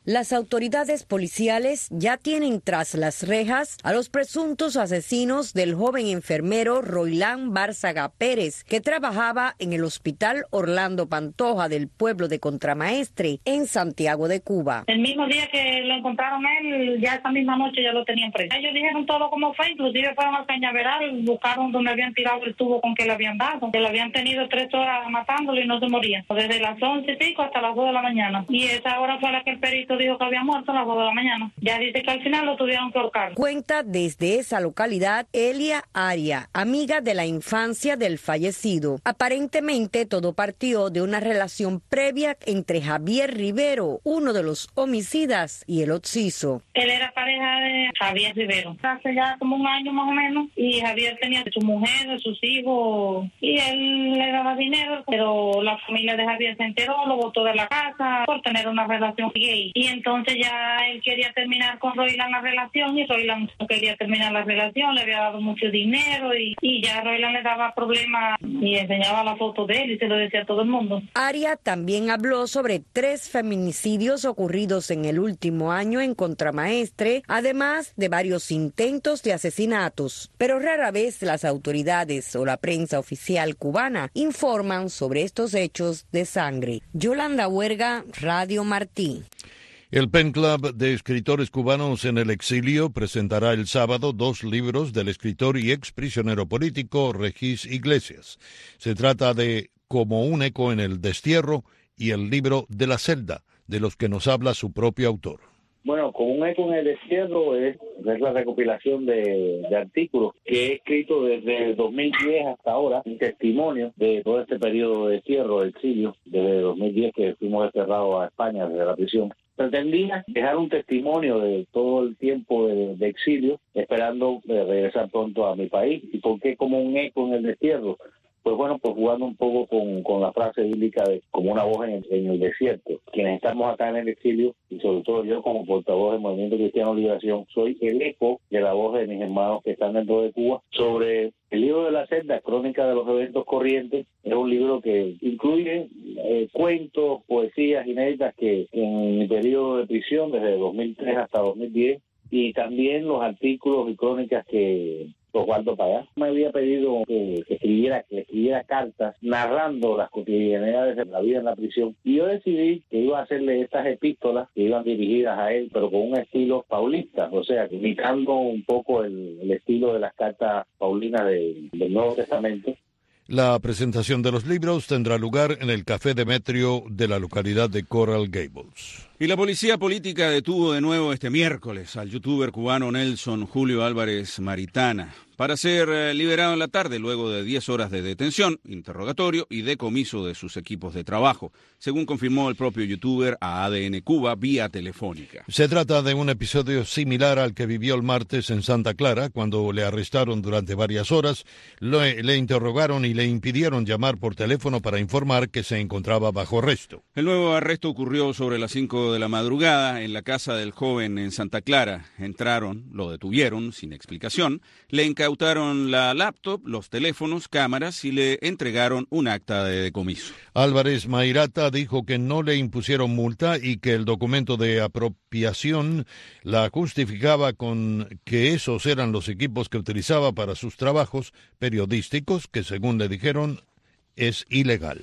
Las autoridades policiales ya tienen tras las rejas a los presuntos asesinos del joven enfermero Roilán Bárzaga Pérez, que trabajaba en el Hospital Orlando Pantoja del pueblo de Contramaestre, en Santiago de Cuba. El mismo día que lo encontraron él, ya esa misma noche ya lo tenían preso. Ellos dijeron todo como fue, inclusive fueron al cañaveral, buscaron donde habían tirado el tubo con que le habían dado, que le habían tenido 3 horas matándolo y no se moría, desde las 11 y pico hasta las 2 de la mañana. Y esa hora fue la que el perito dijo que había muerto a las 2 de la mañana. Ya dice que al final lo tuvieron que ahorcar. Cuenta desde esa localidad Elia Aria, amiga de la infancia del fallecido. Aparentemente todo partió de una relación previa entre Javier Rivero, uno de los homicidas, y el occiso. Él era pareja de Javier Rivero hace ya como un año más o menos, y Javier tenía su mujer, sus hijos, y él le daba dinero, pero la familia de Javier se enteró, lo botó de la casa por tener una relación gay. Y entonces ya él quería terminar con Roilán la relación, y Roilán no quería terminar la relación, le había dado mucho dinero, y ya Roilán le daba problemas y enseñaba la foto de él y se lo decía a todo el mundo. Aria también habló sobre 3 feminicidios ocurridos en el último año en Contramaestre, además de varios intentos de asesinatos. Pero rara vez las autoridades o la prensa oficial cubana informan sobre estos hechos de sangre. Yolanda Huerga, Radio Martí. El Pen Club de Escritores Cubanos en el Exilio presentará el sábado 2 libros del escritor y exprisionero político Regis Iglesias. Se trata de Como un eco en el destierro y el libro De la celda, de los que nos habla su propio autor. Bueno, Como un eco en el destierro es la recopilación de artículos que he escrito desde el 2010 hasta ahora, un testimonio de todo este periodo de destierro, de exilio, desde 2010 que fuimos desterrados a España desde la prisión. Pretendía dejar un testimonio de todo el tiempo de exilio, esperando regresar pronto a mi país. ¿Y por qué como un eco en el destierro? Pues bueno, pues jugando un poco con la frase bíblica de como una voz en el desierto. Quienes estamos acá en el exilio, y sobre todo yo como portavoz del Movimiento Cristiano Liberación, soy el eco de la voz de mis hermanos que están dentro de Cuba. Sobre el libro de la celda, Crónica de los Eventos Corrientes, es un libro que incluye cuentos, poesías inéditas que en mi periodo de prisión, desde 2003 hasta 2010, y también los artículos y crónicas que Osvaldo Payá me había pedido que escribiera cartas narrando las cotidianidades de la vida en la prisión, y yo decidí que iba a hacerle estas epístolas que iban dirigidas a él, pero con un estilo paulista, o sea, imitando un poco el estilo de las cartas paulinas del Nuevo Testamento. La presentación de los libros tendrá lugar en el Café Demetrio de la localidad de Coral Gables. Y la policía política detuvo de nuevo este miércoles al youtuber cubano Nelson Julio Álvarez Maritana para ser liberado en la tarde luego de 10 horas de detención, interrogatorio y decomiso de sus equipos de trabajo, según confirmó el propio youtuber a ADN Cuba vía telefónica. Se trata de un episodio similar al que vivió el martes en Santa Clara, cuando le arrestaron durante varias horas, le interrogaron y le impidieron llamar por teléfono para informar que se encontraba bajo arresto. El nuevo arresto ocurrió sobre las 5 de la madrugada en la casa del joven en Santa Clara. Entraron, lo detuvieron sin explicación, le incautaron la laptop, los teléfonos, cámaras y le entregaron un acta de decomiso. Álvarez Mairata dijo que no le impusieron multa y que el documento de apropiación la justificaba con que esos eran los equipos que utilizaba para sus trabajos periodísticos, que según le dijeron es ilegal.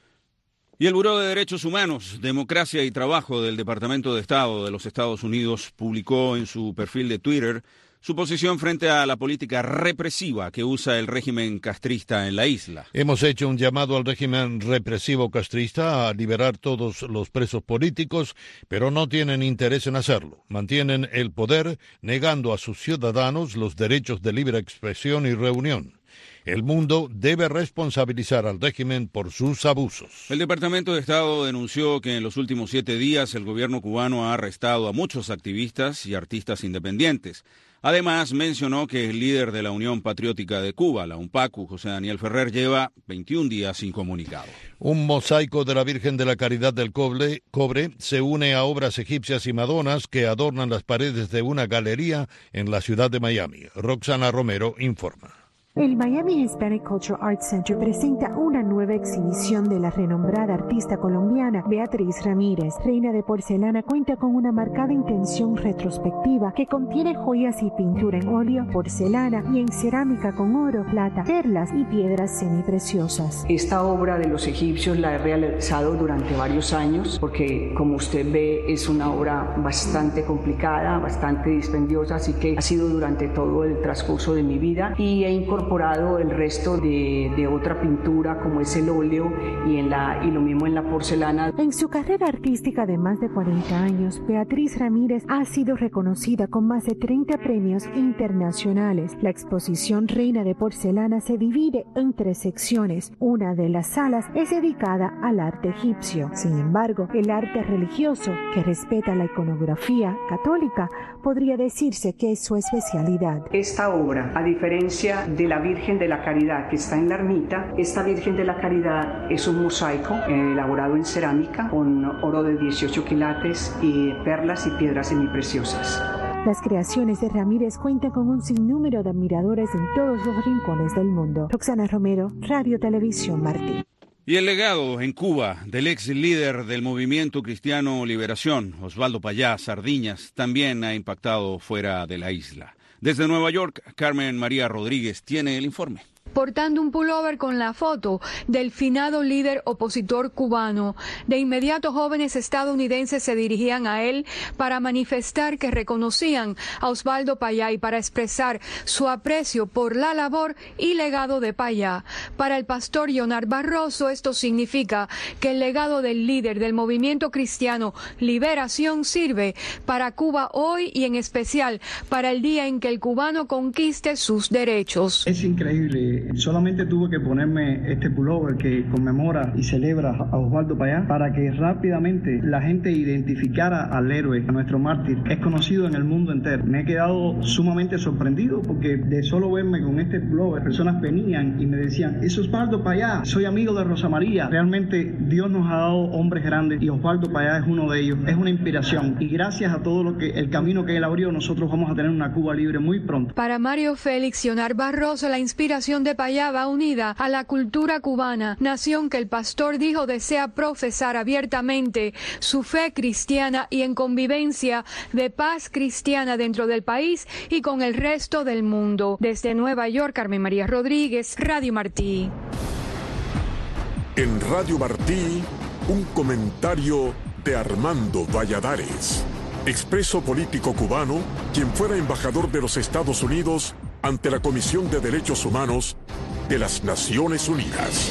Y el Buró de Derechos Humanos, Democracia y Trabajo del Departamento de Estado de los Estados Unidos publicó en su perfil de Twitter su posición frente a la política represiva que usa el régimen castrista en la isla. Hemos hecho un llamado al régimen represivo castrista a liberar todos los presos políticos, pero no tienen interés en hacerlo. Mantienen el poder, negando a sus ciudadanos los derechos de libre expresión y reunión. El mundo debe responsabilizar al régimen por sus abusos. El Departamento de Estado denunció que en los últimos 7 días el gobierno cubano ha arrestado a muchos activistas y artistas independientes. Además, mencionó que el líder de la Unión Patriótica de Cuba, la UNPACU, José Daniel Ferrer, lleva 21 días sin comunicado. Un mosaico de la Virgen de la Caridad del Cobre se une a obras egipcias y madonas que adornan las paredes de una galería en la ciudad de Miami. Roxana Romero informa. El Miami Hispanic Cultural Arts Center presenta una nueva exhibición de la renombrada artista colombiana Beatriz Ramírez. Reina de Porcelana cuenta con una marcada intención retrospectiva que contiene joyas y pintura en óleo, porcelana y en cerámica con oro, plata, perlas y piedras semipreciosas. Esta obra de los egipcios la he realizado durante varios años porque, como usted ve, es una obra bastante complicada, bastante dispendiosa, así que ha sido durante todo el transcurso de mi vida y he incorporado el resto de otra pintura como es el óleo y lo mismo en la porcelana. En su carrera artística de más de 40 años, Beatriz Ramírez ha sido reconocida con más de 30 premios internacionales. La exposición Reina de Porcelana se divide en 3 secciones. Una de las salas es dedicada al arte egipcio. Sin embargo, el arte religioso, que respeta la iconografía católica, podría decirse que es su especialidad. Esta obra, a diferencia de la Virgen de la Caridad que está en la ermita, esta Virgen de la Caridad es un mosaico elaborado en cerámica con oro de 18 quilates y perlas y piedras semipreciosas. Las creaciones de Ramírez cuentan con un sinnúmero de admiradores en todos los rincones del mundo. Roxana Romero, Radio Televisión Martí. Y el legado en Cuba del ex líder del Movimiento Cristiano Liberación, Osvaldo Payá Sardiñas, también ha impactado fuera de la isla. Desde Nueva York, Carmen María Rodríguez tiene el informe. Portando un pullover con la foto del finado líder opositor cubano. De inmediato jóvenes estadounidenses se dirigían a él para manifestar que reconocían a Osvaldo Payá y para expresar su aprecio por la labor y legado de Payá. Para el pastor Leonard Barroso, esto significa que el legado del líder del Movimiento Cristiano Liberación sirve para Cuba hoy y en especial para el día en que el cubano conquiste sus derechos. Es increíble. Solamente tuve que ponerme este pullover que conmemora y celebra a Osvaldo Payá para que rápidamente la gente identificara al héroe, a nuestro mártir. Es conocido en el mundo entero. Me he quedado sumamente sorprendido porque de solo verme con este pullover, personas venían y me decían, es Osvaldo Payá, soy amigo de Rosa María. Realmente Dios nos ha dado hombres grandes y Osvaldo Payá es uno de ellos. Es una inspiración y gracias a todo el camino que él abrió, nosotros vamos a tener una Cuba libre muy pronto. Para Mario Félix Leonard Barroso, la inspiración de Payá va unida a la cultura cubana, nación que el pastor dijo desea profesar abiertamente su fe cristiana y en convivencia de paz cristiana dentro del país y con el resto del mundo. Desde Nueva York, Carmen María Rodríguez, Radio Martí. En Radio Martí, un comentario de Armando Valladares, expreso político cubano, quien fuera embajador de los Estados Unidos ante la Comisión de Derechos Humanos de las Naciones Unidas.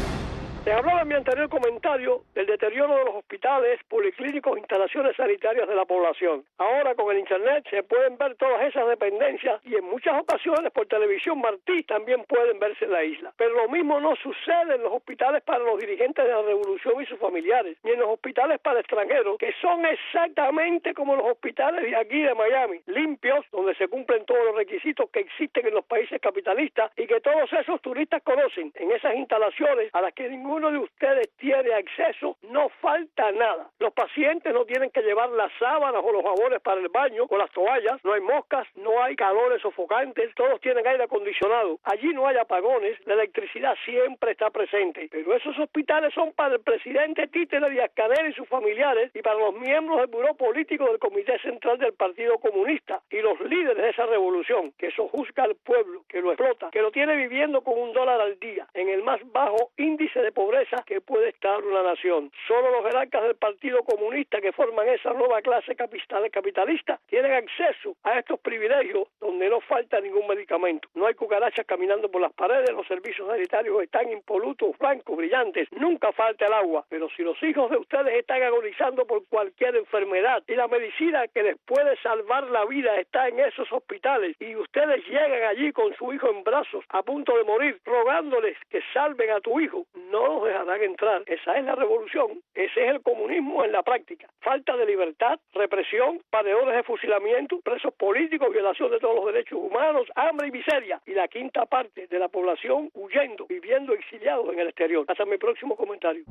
Te hablaba en mi anterior comentario del deterioro de los hospitales, policlínicos, instalaciones sanitarias de la población. Ahora con el internet se pueden ver todas esas dependencias y en muchas ocasiones por televisión Martí también pueden verse en la isla. Pero lo mismo no sucede en los hospitales para los dirigentes de la revolución y sus familiares, ni en los hospitales para extranjeros, que son exactamente como los hospitales de aquí de Miami, limpios, donde se cumplen todos los requisitos que existen en los países capitalistas y que todos esos turistas conocen. En esas instalaciones a las que ninguno de ustedes tiene acceso, no falta nada. Los pacientes no tienen que llevar las sábanas o los jabones para el baño o las toallas, no hay moscas, no hay calores sofocantes, todos tienen aire acondicionado. Allí no hay apagones, la electricidad siempre está presente. Pero esos hospitales son para el presidente títere Díaz-Canel y sus familiares y para los miembros del buró político del Comité Central del Partido Comunista y los líderes de esa revolución, que sojuzga al pueblo, que lo explota, que lo tiene viviendo con $1 al día, en el más bajo índice de pobreza que puede estar una nación. Solo los jerarcas del Partido Comunista que forman esa nueva clase capitalista tienen acceso a estos privilegios donde no falta ningún medicamento. No hay cucarachas caminando por las paredes, los servicios sanitarios están impolutos, blancos, brillantes, nunca falta el agua. Pero si los hijos de ustedes están agonizando por cualquier enfermedad y la medicina que les puede salvar la vida está en esos hospitales y ustedes llegan allí con su hijo en brazos a punto de morir, rogándoles que salven a tu hijo, no los dejarán entrar. Esa es la revolución, ese es el comunismo en la práctica. Falta de libertad, represión, paredores de fusilamiento, presos políticos, violación de todos los derechos humanos, hambre y miseria. Y la quinta parte de la población huyendo, viviendo exiliados en el exterior. Hasta mi próximo comentario.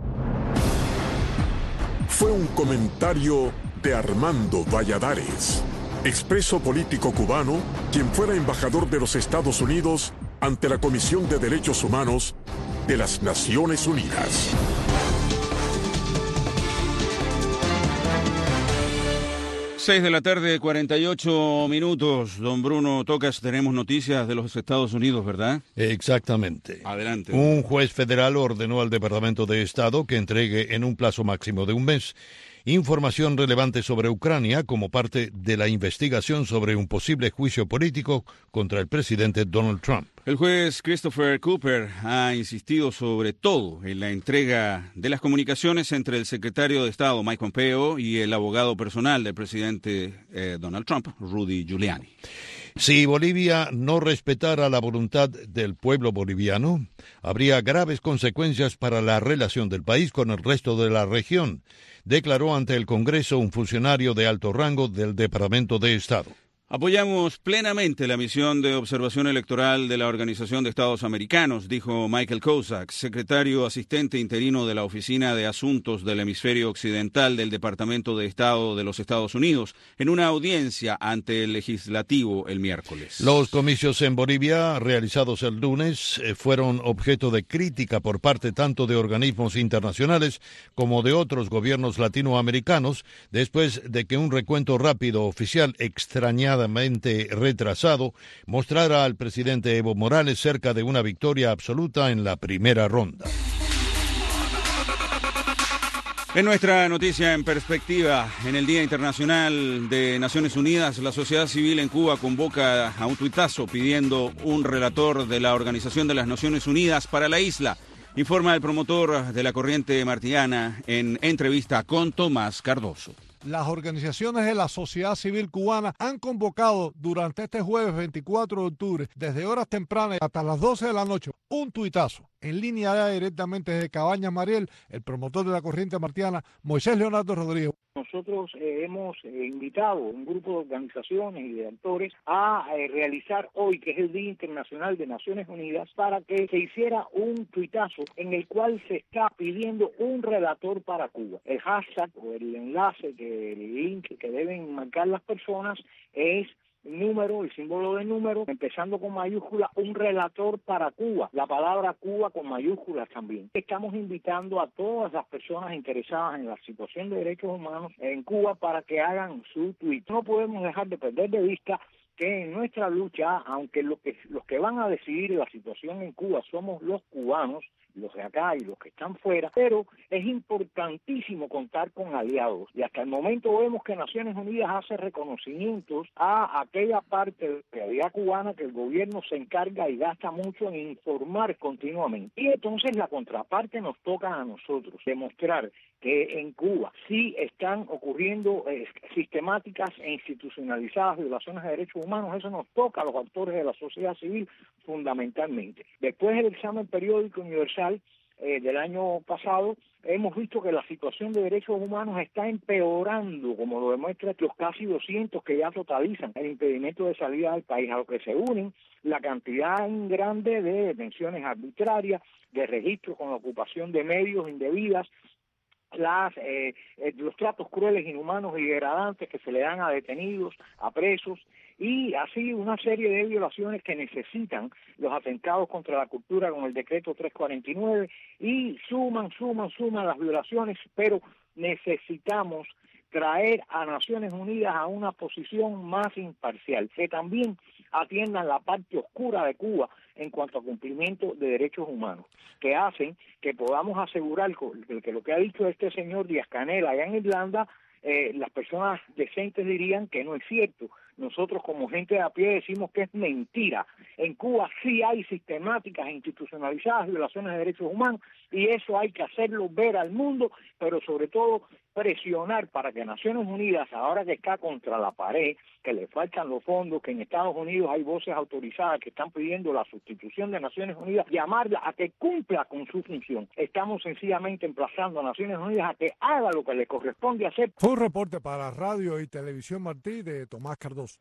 Fue un comentario de Armando Valladares, expreso político cubano, quien fuera embajador de los Estados Unidos ante la Comisión de Derechos Humanos de las Naciones Unidas. Seis de la tarde, 48 minutos. Don Bruno Tocas, tenemos noticias de los Estados Unidos, ¿verdad? Exactamente. Adelante. Un juez federal ordenó al Departamento de Estado que entregue en un plazo máximo de un mes información relevante sobre Ucrania como parte de la investigación sobre un posible juicio político contra el presidente Donald Trump. El juez Christopher Cooper ha insistido sobre todo en la entrega de las comunicaciones entre el secretario de Estado Mike Pompeo y el abogado personal del presidente Donald Trump, Rudy Giuliani. Si Bolivia no respetara la voluntad del pueblo boliviano, habría graves consecuencias para la relación del país con el resto de la región, declaró ante el Congreso un funcionario de alto rango del Departamento de Estado. Apoyamos plenamente la misión de observación electoral de la Organización de Estados Americanos, dijo Michael Kozak, secretario asistente interino de la Oficina de Asuntos del Hemisferio Occidental del Departamento de Estado de los Estados Unidos, en una audiencia ante el legislativo el miércoles. Los comicios en Bolivia, realizados el lunes, fueron objeto de crítica por parte tanto de organismos internacionales como de otros gobiernos latinoamericanos, después de que un recuento rápido oficial extrañadamente retrasado mostrara al presidente Evo Morales cerca de una victoria absoluta en la primera ronda. En nuestra noticia en perspectiva, en el Día Internacional de Naciones Unidas, la sociedad civil en Cuba convoca a un tuitazo pidiendo un relator de la Organización de las Naciones Unidas para la isla. Informa el promotor de la corriente martiniana en entrevista con Tomás Cardoso. Las organizaciones de la sociedad civil cubana han convocado durante este jueves 24 de octubre, desde horas tempranas hasta las 12 de la noche, un tuitazo. En línea ya directamente desde Cabañas Mariel, el promotor de la corriente martiana, Moisés Leonardo Rodríguez. Nosotros hemos invitado un grupo de organizaciones y de actores a realizar hoy, que es el Día Internacional de Naciones Unidas, para que se hiciera un tuitazo en el cual se está pidiendo un relator para Cuba. El hashtag o el enlace, el link que deben marcar las personas es número, el símbolo de número, empezando con mayúscula, un relator para Cuba, la palabra Cuba con mayúsculas también. Estamos invitando a todas las personas interesadas en la situación de derechos humanos en Cuba para que hagan su tuit. No podemos dejar de perder de vista que en nuestra lucha, aunque los que van a decidir la situación en Cuba somos los cubanos, los de acá y los que están fuera, pero es importantísimo contar con aliados. Y hasta el momento vemos que Naciones Unidas hace reconocimientos a aquella parte de la realidad cubana que el gobierno se encarga y gasta mucho en informar continuamente. Y entonces la contraparte nos toca a nosotros demostrar que en Cuba sí están ocurriendo sistemáticas e institucionalizadas violaciones de derechos humanos. Eso nos toca a los actores de la sociedad civil fundamentalmente. Después del examen periódico universal del año pasado, hemos visto que la situación de derechos humanos está empeorando, como lo demuestra los casi 200 que ya totalizan el impedimento de salida del país, a lo que se unen la cantidad grande de detenciones arbitrarias, de registros con la ocupación de medios indebidas, los tratos crueles, inhumanos y degradantes que se le dan a detenidos, a presos, y así una serie de violaciones que necesitan los atentados contra la cultura con el decreto 349, y suman las violaciones, pero necesitamos traer a Naciones Unidas a una posición más imparcial, que también atiendan la parte oscura de Cuba en cuanto a cumplimiento de derechos humanos, que hacen que podamos asegurar que lo que ha dicho este señor Díaz-Canel allá en Irlanda, las personas decentes dirían que no es cierto. Nosotros como gente de a pie decimos que es mentira. En Cuba sí hay sistemáticas e institucionalizadas violaciones de derechos humanos, y eso hay que hacerlo ver al mundo, pero sobre todo presionar para que Naciones Unidas, ahora que está contra la pared, que le faltan los fondos, que en Estados Unidos hay voces autorizadas que están pidiendo la sustitución de Naciones Unidas, llamarla a que cumpla con su función. Estamos sencillamente emplazando a Naciones Unidas a que haga lo que le corresponde hacer. Fue un reporte para Radio y Televisión Martí de Tomás Cardoso.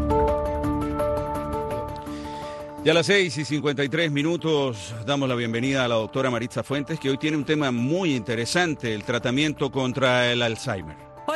Ya a las 6:53 damos la bienvenida a la doctora Maritza Fuentes, que hoy tiene un tema muy interesante, el tratamiento contra el Alzheimer. Hola,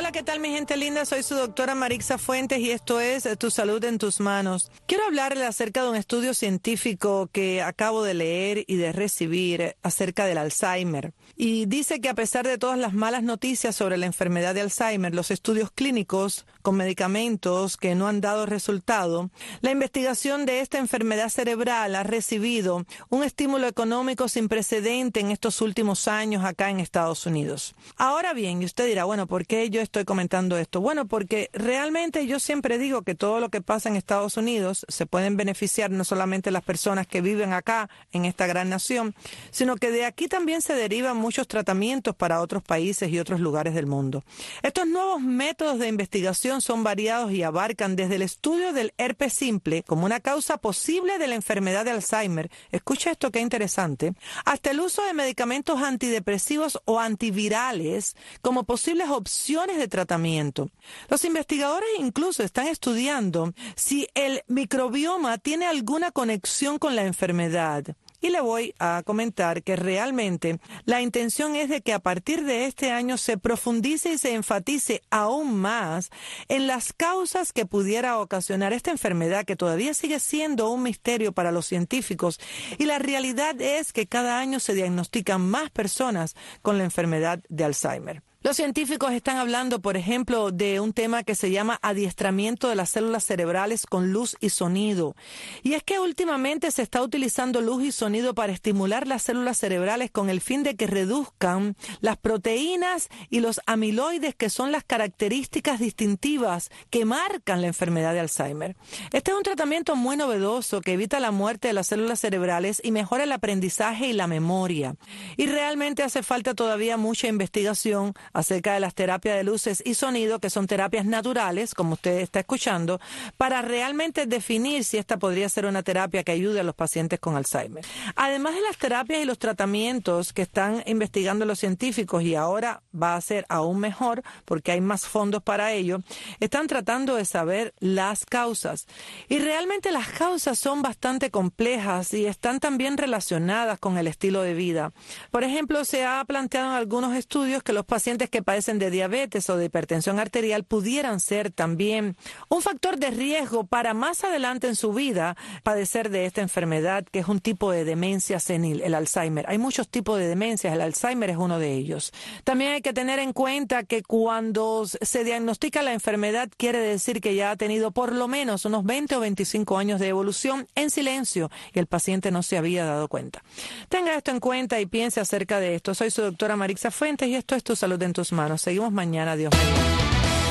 Hola, ¿qué tal mi gente linda? Soy su doctora Marixa Fuentes y esto es Tu Salud en Tus Manos. Quiero hablarles acerca de un estudio científico que acabo de leer y de recibir acerca del Alzheimer. Y dice que a pesar de todas las malas noticias sobre la enfermedad de Alzheimer, los estudios clínicos con medicamentos que no han dado resultado, la investigación de esta enfermedad cerebral ha recibido un estímulo económico sin precedente en estos últimos años acá en Estados Unidos. Ahora bien, y usted dirá, bueno, ¿por qué yo estoy comentando esto? Bueno, porque realmente yo siempre digo que todo lo que pasa en Estados Unidos se pueden beneficiar no solamente las personas que viven acá en esta gran nación, sino que de aquí también se derivan muchos tratamientos para otros países y otros lugares del mundo. Estos nuevos métodos de investigación son variados y abarcan desde el estudio del herpes simple como una causa posible de la enfermedad de Alzheimer, escucha esto que interesante, hasta el uso de medicamentos antidepresivos o antivirales como posibles opciones de tratamiento. Los investigadores incluso están estudiando si el microbioma tiene alguna conexión con la enfermedad. Y le voy a comentar que realmente la intención es de que a partir de este año se profundice y se enfatice aún más en las causas que pudiera ocasionar esta enfermedad, que todavía sigue siendo un misterio para los científicos. Y la realidad es que cada año se diagnostican más personas con la enfermedad de Alzheimer. Los científicos están hablando, por ejemplo, de un tema que se llama adiestramiento de las células cerebrales con luz y sonido. Y es que últimamente se está utilizando luz y sonido para estimular las células cerebrales con el fin de que reduzcan las proteínas y los amiloides, que son las características distintivas que marcan la enfermedad de Alzheimer. Este es un tratamiento muy novedoso que evita la muerte de las células cerebrales y mejora el aprendizaje y la memoria. Y realmente hace falta todavía mucha investigación acerca de las terapias de luces y sonido, que son terapias naturales, como usted está escuchando, para realmente definir si esta podría ser una terapia que ayude a los pacientes con Alzheimer. Además de las terapias y los tratamientos que están investigando los científicos, y ahora va a ser aún mejor porque hay más fondos para ello, están tratando de saber las causas. Y realmente las causas son bastante complejas y están también relacionadas con el estilo de vida. Por ejemplo, se ha planteado en algunos estudios que los pacientes que padecen de diabetes o de hipertensión arterial pudieran ser también un factor de riesgo para más adelante en su vida padecer de esta enfermedad, que es un tipo de demencia senil, el Alzheimer. Hay muchos tipos de demencias, el Alzheimer es uno de ellos. También hay que tener en cuenta que cuando se diagnostica la enfermedad quiere decir que ya ha tenido por lo menos unos 20 o 25 años de evolución en silencio y el paciente no se había dado cuenta. Tenga esto en cuenta y piense acerca de esto. Soy su doctora Marixa Fuentes y esto es Tu Salud en Tus Manos. Seguimos mañana, Dios mediante.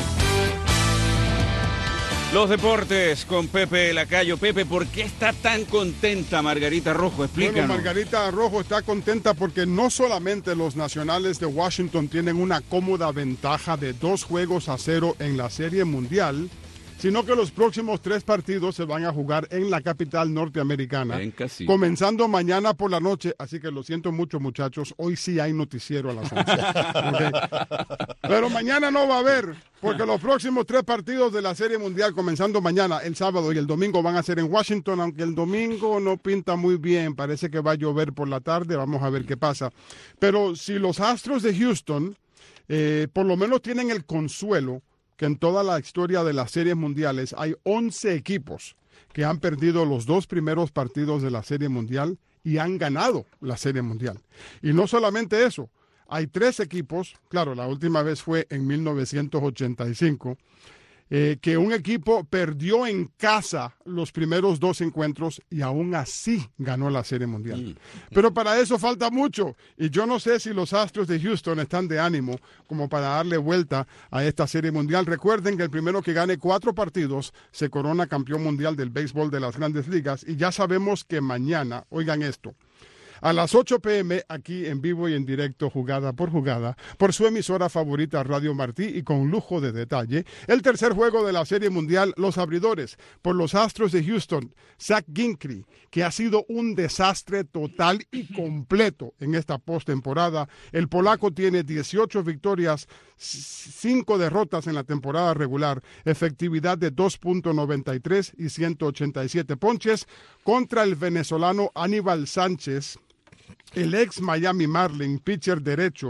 Los deportes con Pepe Lacayo. Pepe, ¿por qué está tan contenta Margarita Rojo? Explícanos. Bueno, Margarita Rojo está contenta porque no solamente los Nacionales de Washington tienen una cómoda ventaja de 2-0 en la Serie Mundial, sino que los próximos 3 partidos se van a jugar en la capital norteamericana, comenzando mañana por la noche. Así que lo siento mucho, muchachos, hoy sí hay noticiero a las 11. Okay. Pero mañana no va a haber, porque los próximos 3 partidos de la Serie Mundial, comenzando mañana, el sábado y el domingo, van a ser en Washington, aunque el domingo no pinta muy bien, parece que va a llover por la tarde, vamos a ver qué pasa. Pero si los Astros de Houston por lo menos tienen el consuelo que en toda la historia de las series mundiales hay 11 equipos que han perdido los 2 primeros partidos de la Serie Mundial y han ganado la Serie Mundial. Y no solamente eso, hay 3 equipos, claro, la última vez fue en 1985, que un equipo perdió en casa los primeros 2 encuentros y aún así ganó la Serie Mundial. Pero para eso falta mucho y yo no sé si los Astros de Houston están de ánimo como para darle vuelta a esta Serie Mundial. Recuerden que el primero que gane 4 partidos se corona campeón mundial del béisbol de las Grandes Ligas y ya sabemos que mañana, oigan esto, a las 8 p.m. aquí en vivo y en directo, jugada por jugada, por su emisora favorita Radio Martí y con lujo de detalle, el tercer juego de la Serie Mundial, los abridores por los Astros de Houston, Zach Greinke, que ha sido un desastre total y completo en esta postemporada. El polaco tiene 18 victorias, 5 derrotas en la temporada regular, efectividad de 2.93 y 187 ponches contra el venezolano Aníbal Sánchez, el ex Miami Marlin, pitcher derecho,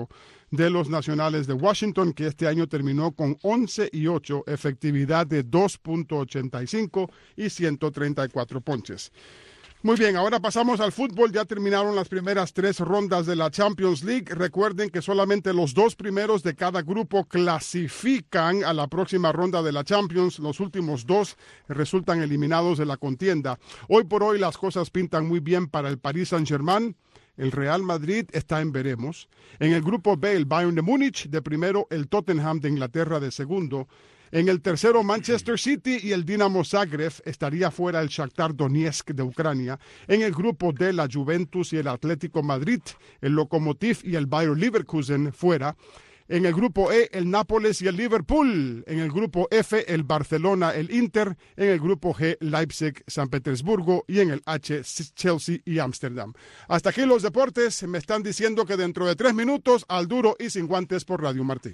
de los Nacionales de Washington, que este año terminó con 11-8, efectividad de 2.85 y 134 ponches. Muy bien, ahora pasamos al fútbol. Ya terminaron las primeras 3 rondas de la Champions League. Recuerden que solamente los 2 primeros de cada grupo clasifican a la próxima ronda de la Champions. Los últimos 2 resultan eliminados de la contienda. Hoy por hoy las cosas pintan muy bien para el Paris Saint-Germain. El Real Madrid está en veremos. En el grupo B, el Bayern de Múnich de primero, el Tottenham de Inglaterra de segundo. En el tercero, Manchester City y el Dinamo Zagreb. Estaría fuera el Shakhtar Donetsk de Ucrania. En el grupo D, la Juventus y el Atlético Madrid, el Lokomotiv y el Bayer Leverkusen fuera. En el grupo E, el Nápoles y el Liverpool. En el grupo F, el Barcelona, el Inter. En el grupo G, Leipzig, San Petersburgo. Y en el H, Chelsea y Ámsterdam. Hasta aquí los deportes. Me están diciendo que dentro de 3 minutos, al duro y sin guantes por Radio Martí.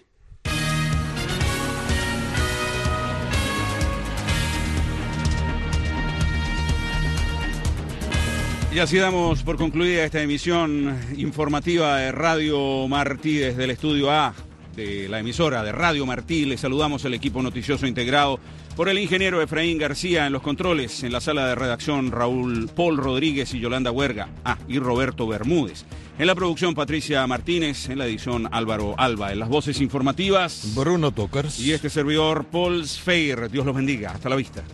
Y así damos por concluida esta emisión informativa de Radio Martí desde el estudio A de la emisora de Radio Martí. Les saludamos al equipo noticioso integrado por el ingeniero Efraín García en los controles, en la sala de redacción Paul Rodríguez y Yolanda Huerga, y Roberto Bermúdez. En la producción Patricia Martínez, en la edición Álvaro Alba, en las voces informativas Bruno Tokars y este servidor Paul Sfeir. Dios los bendiga. Hasta la vista.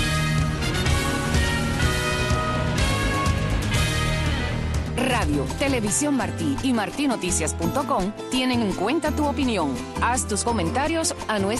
Radio, Televisión Martí y martinoticias.com tienen en cuenta tu opinión. Haz tus comentarios a nuestra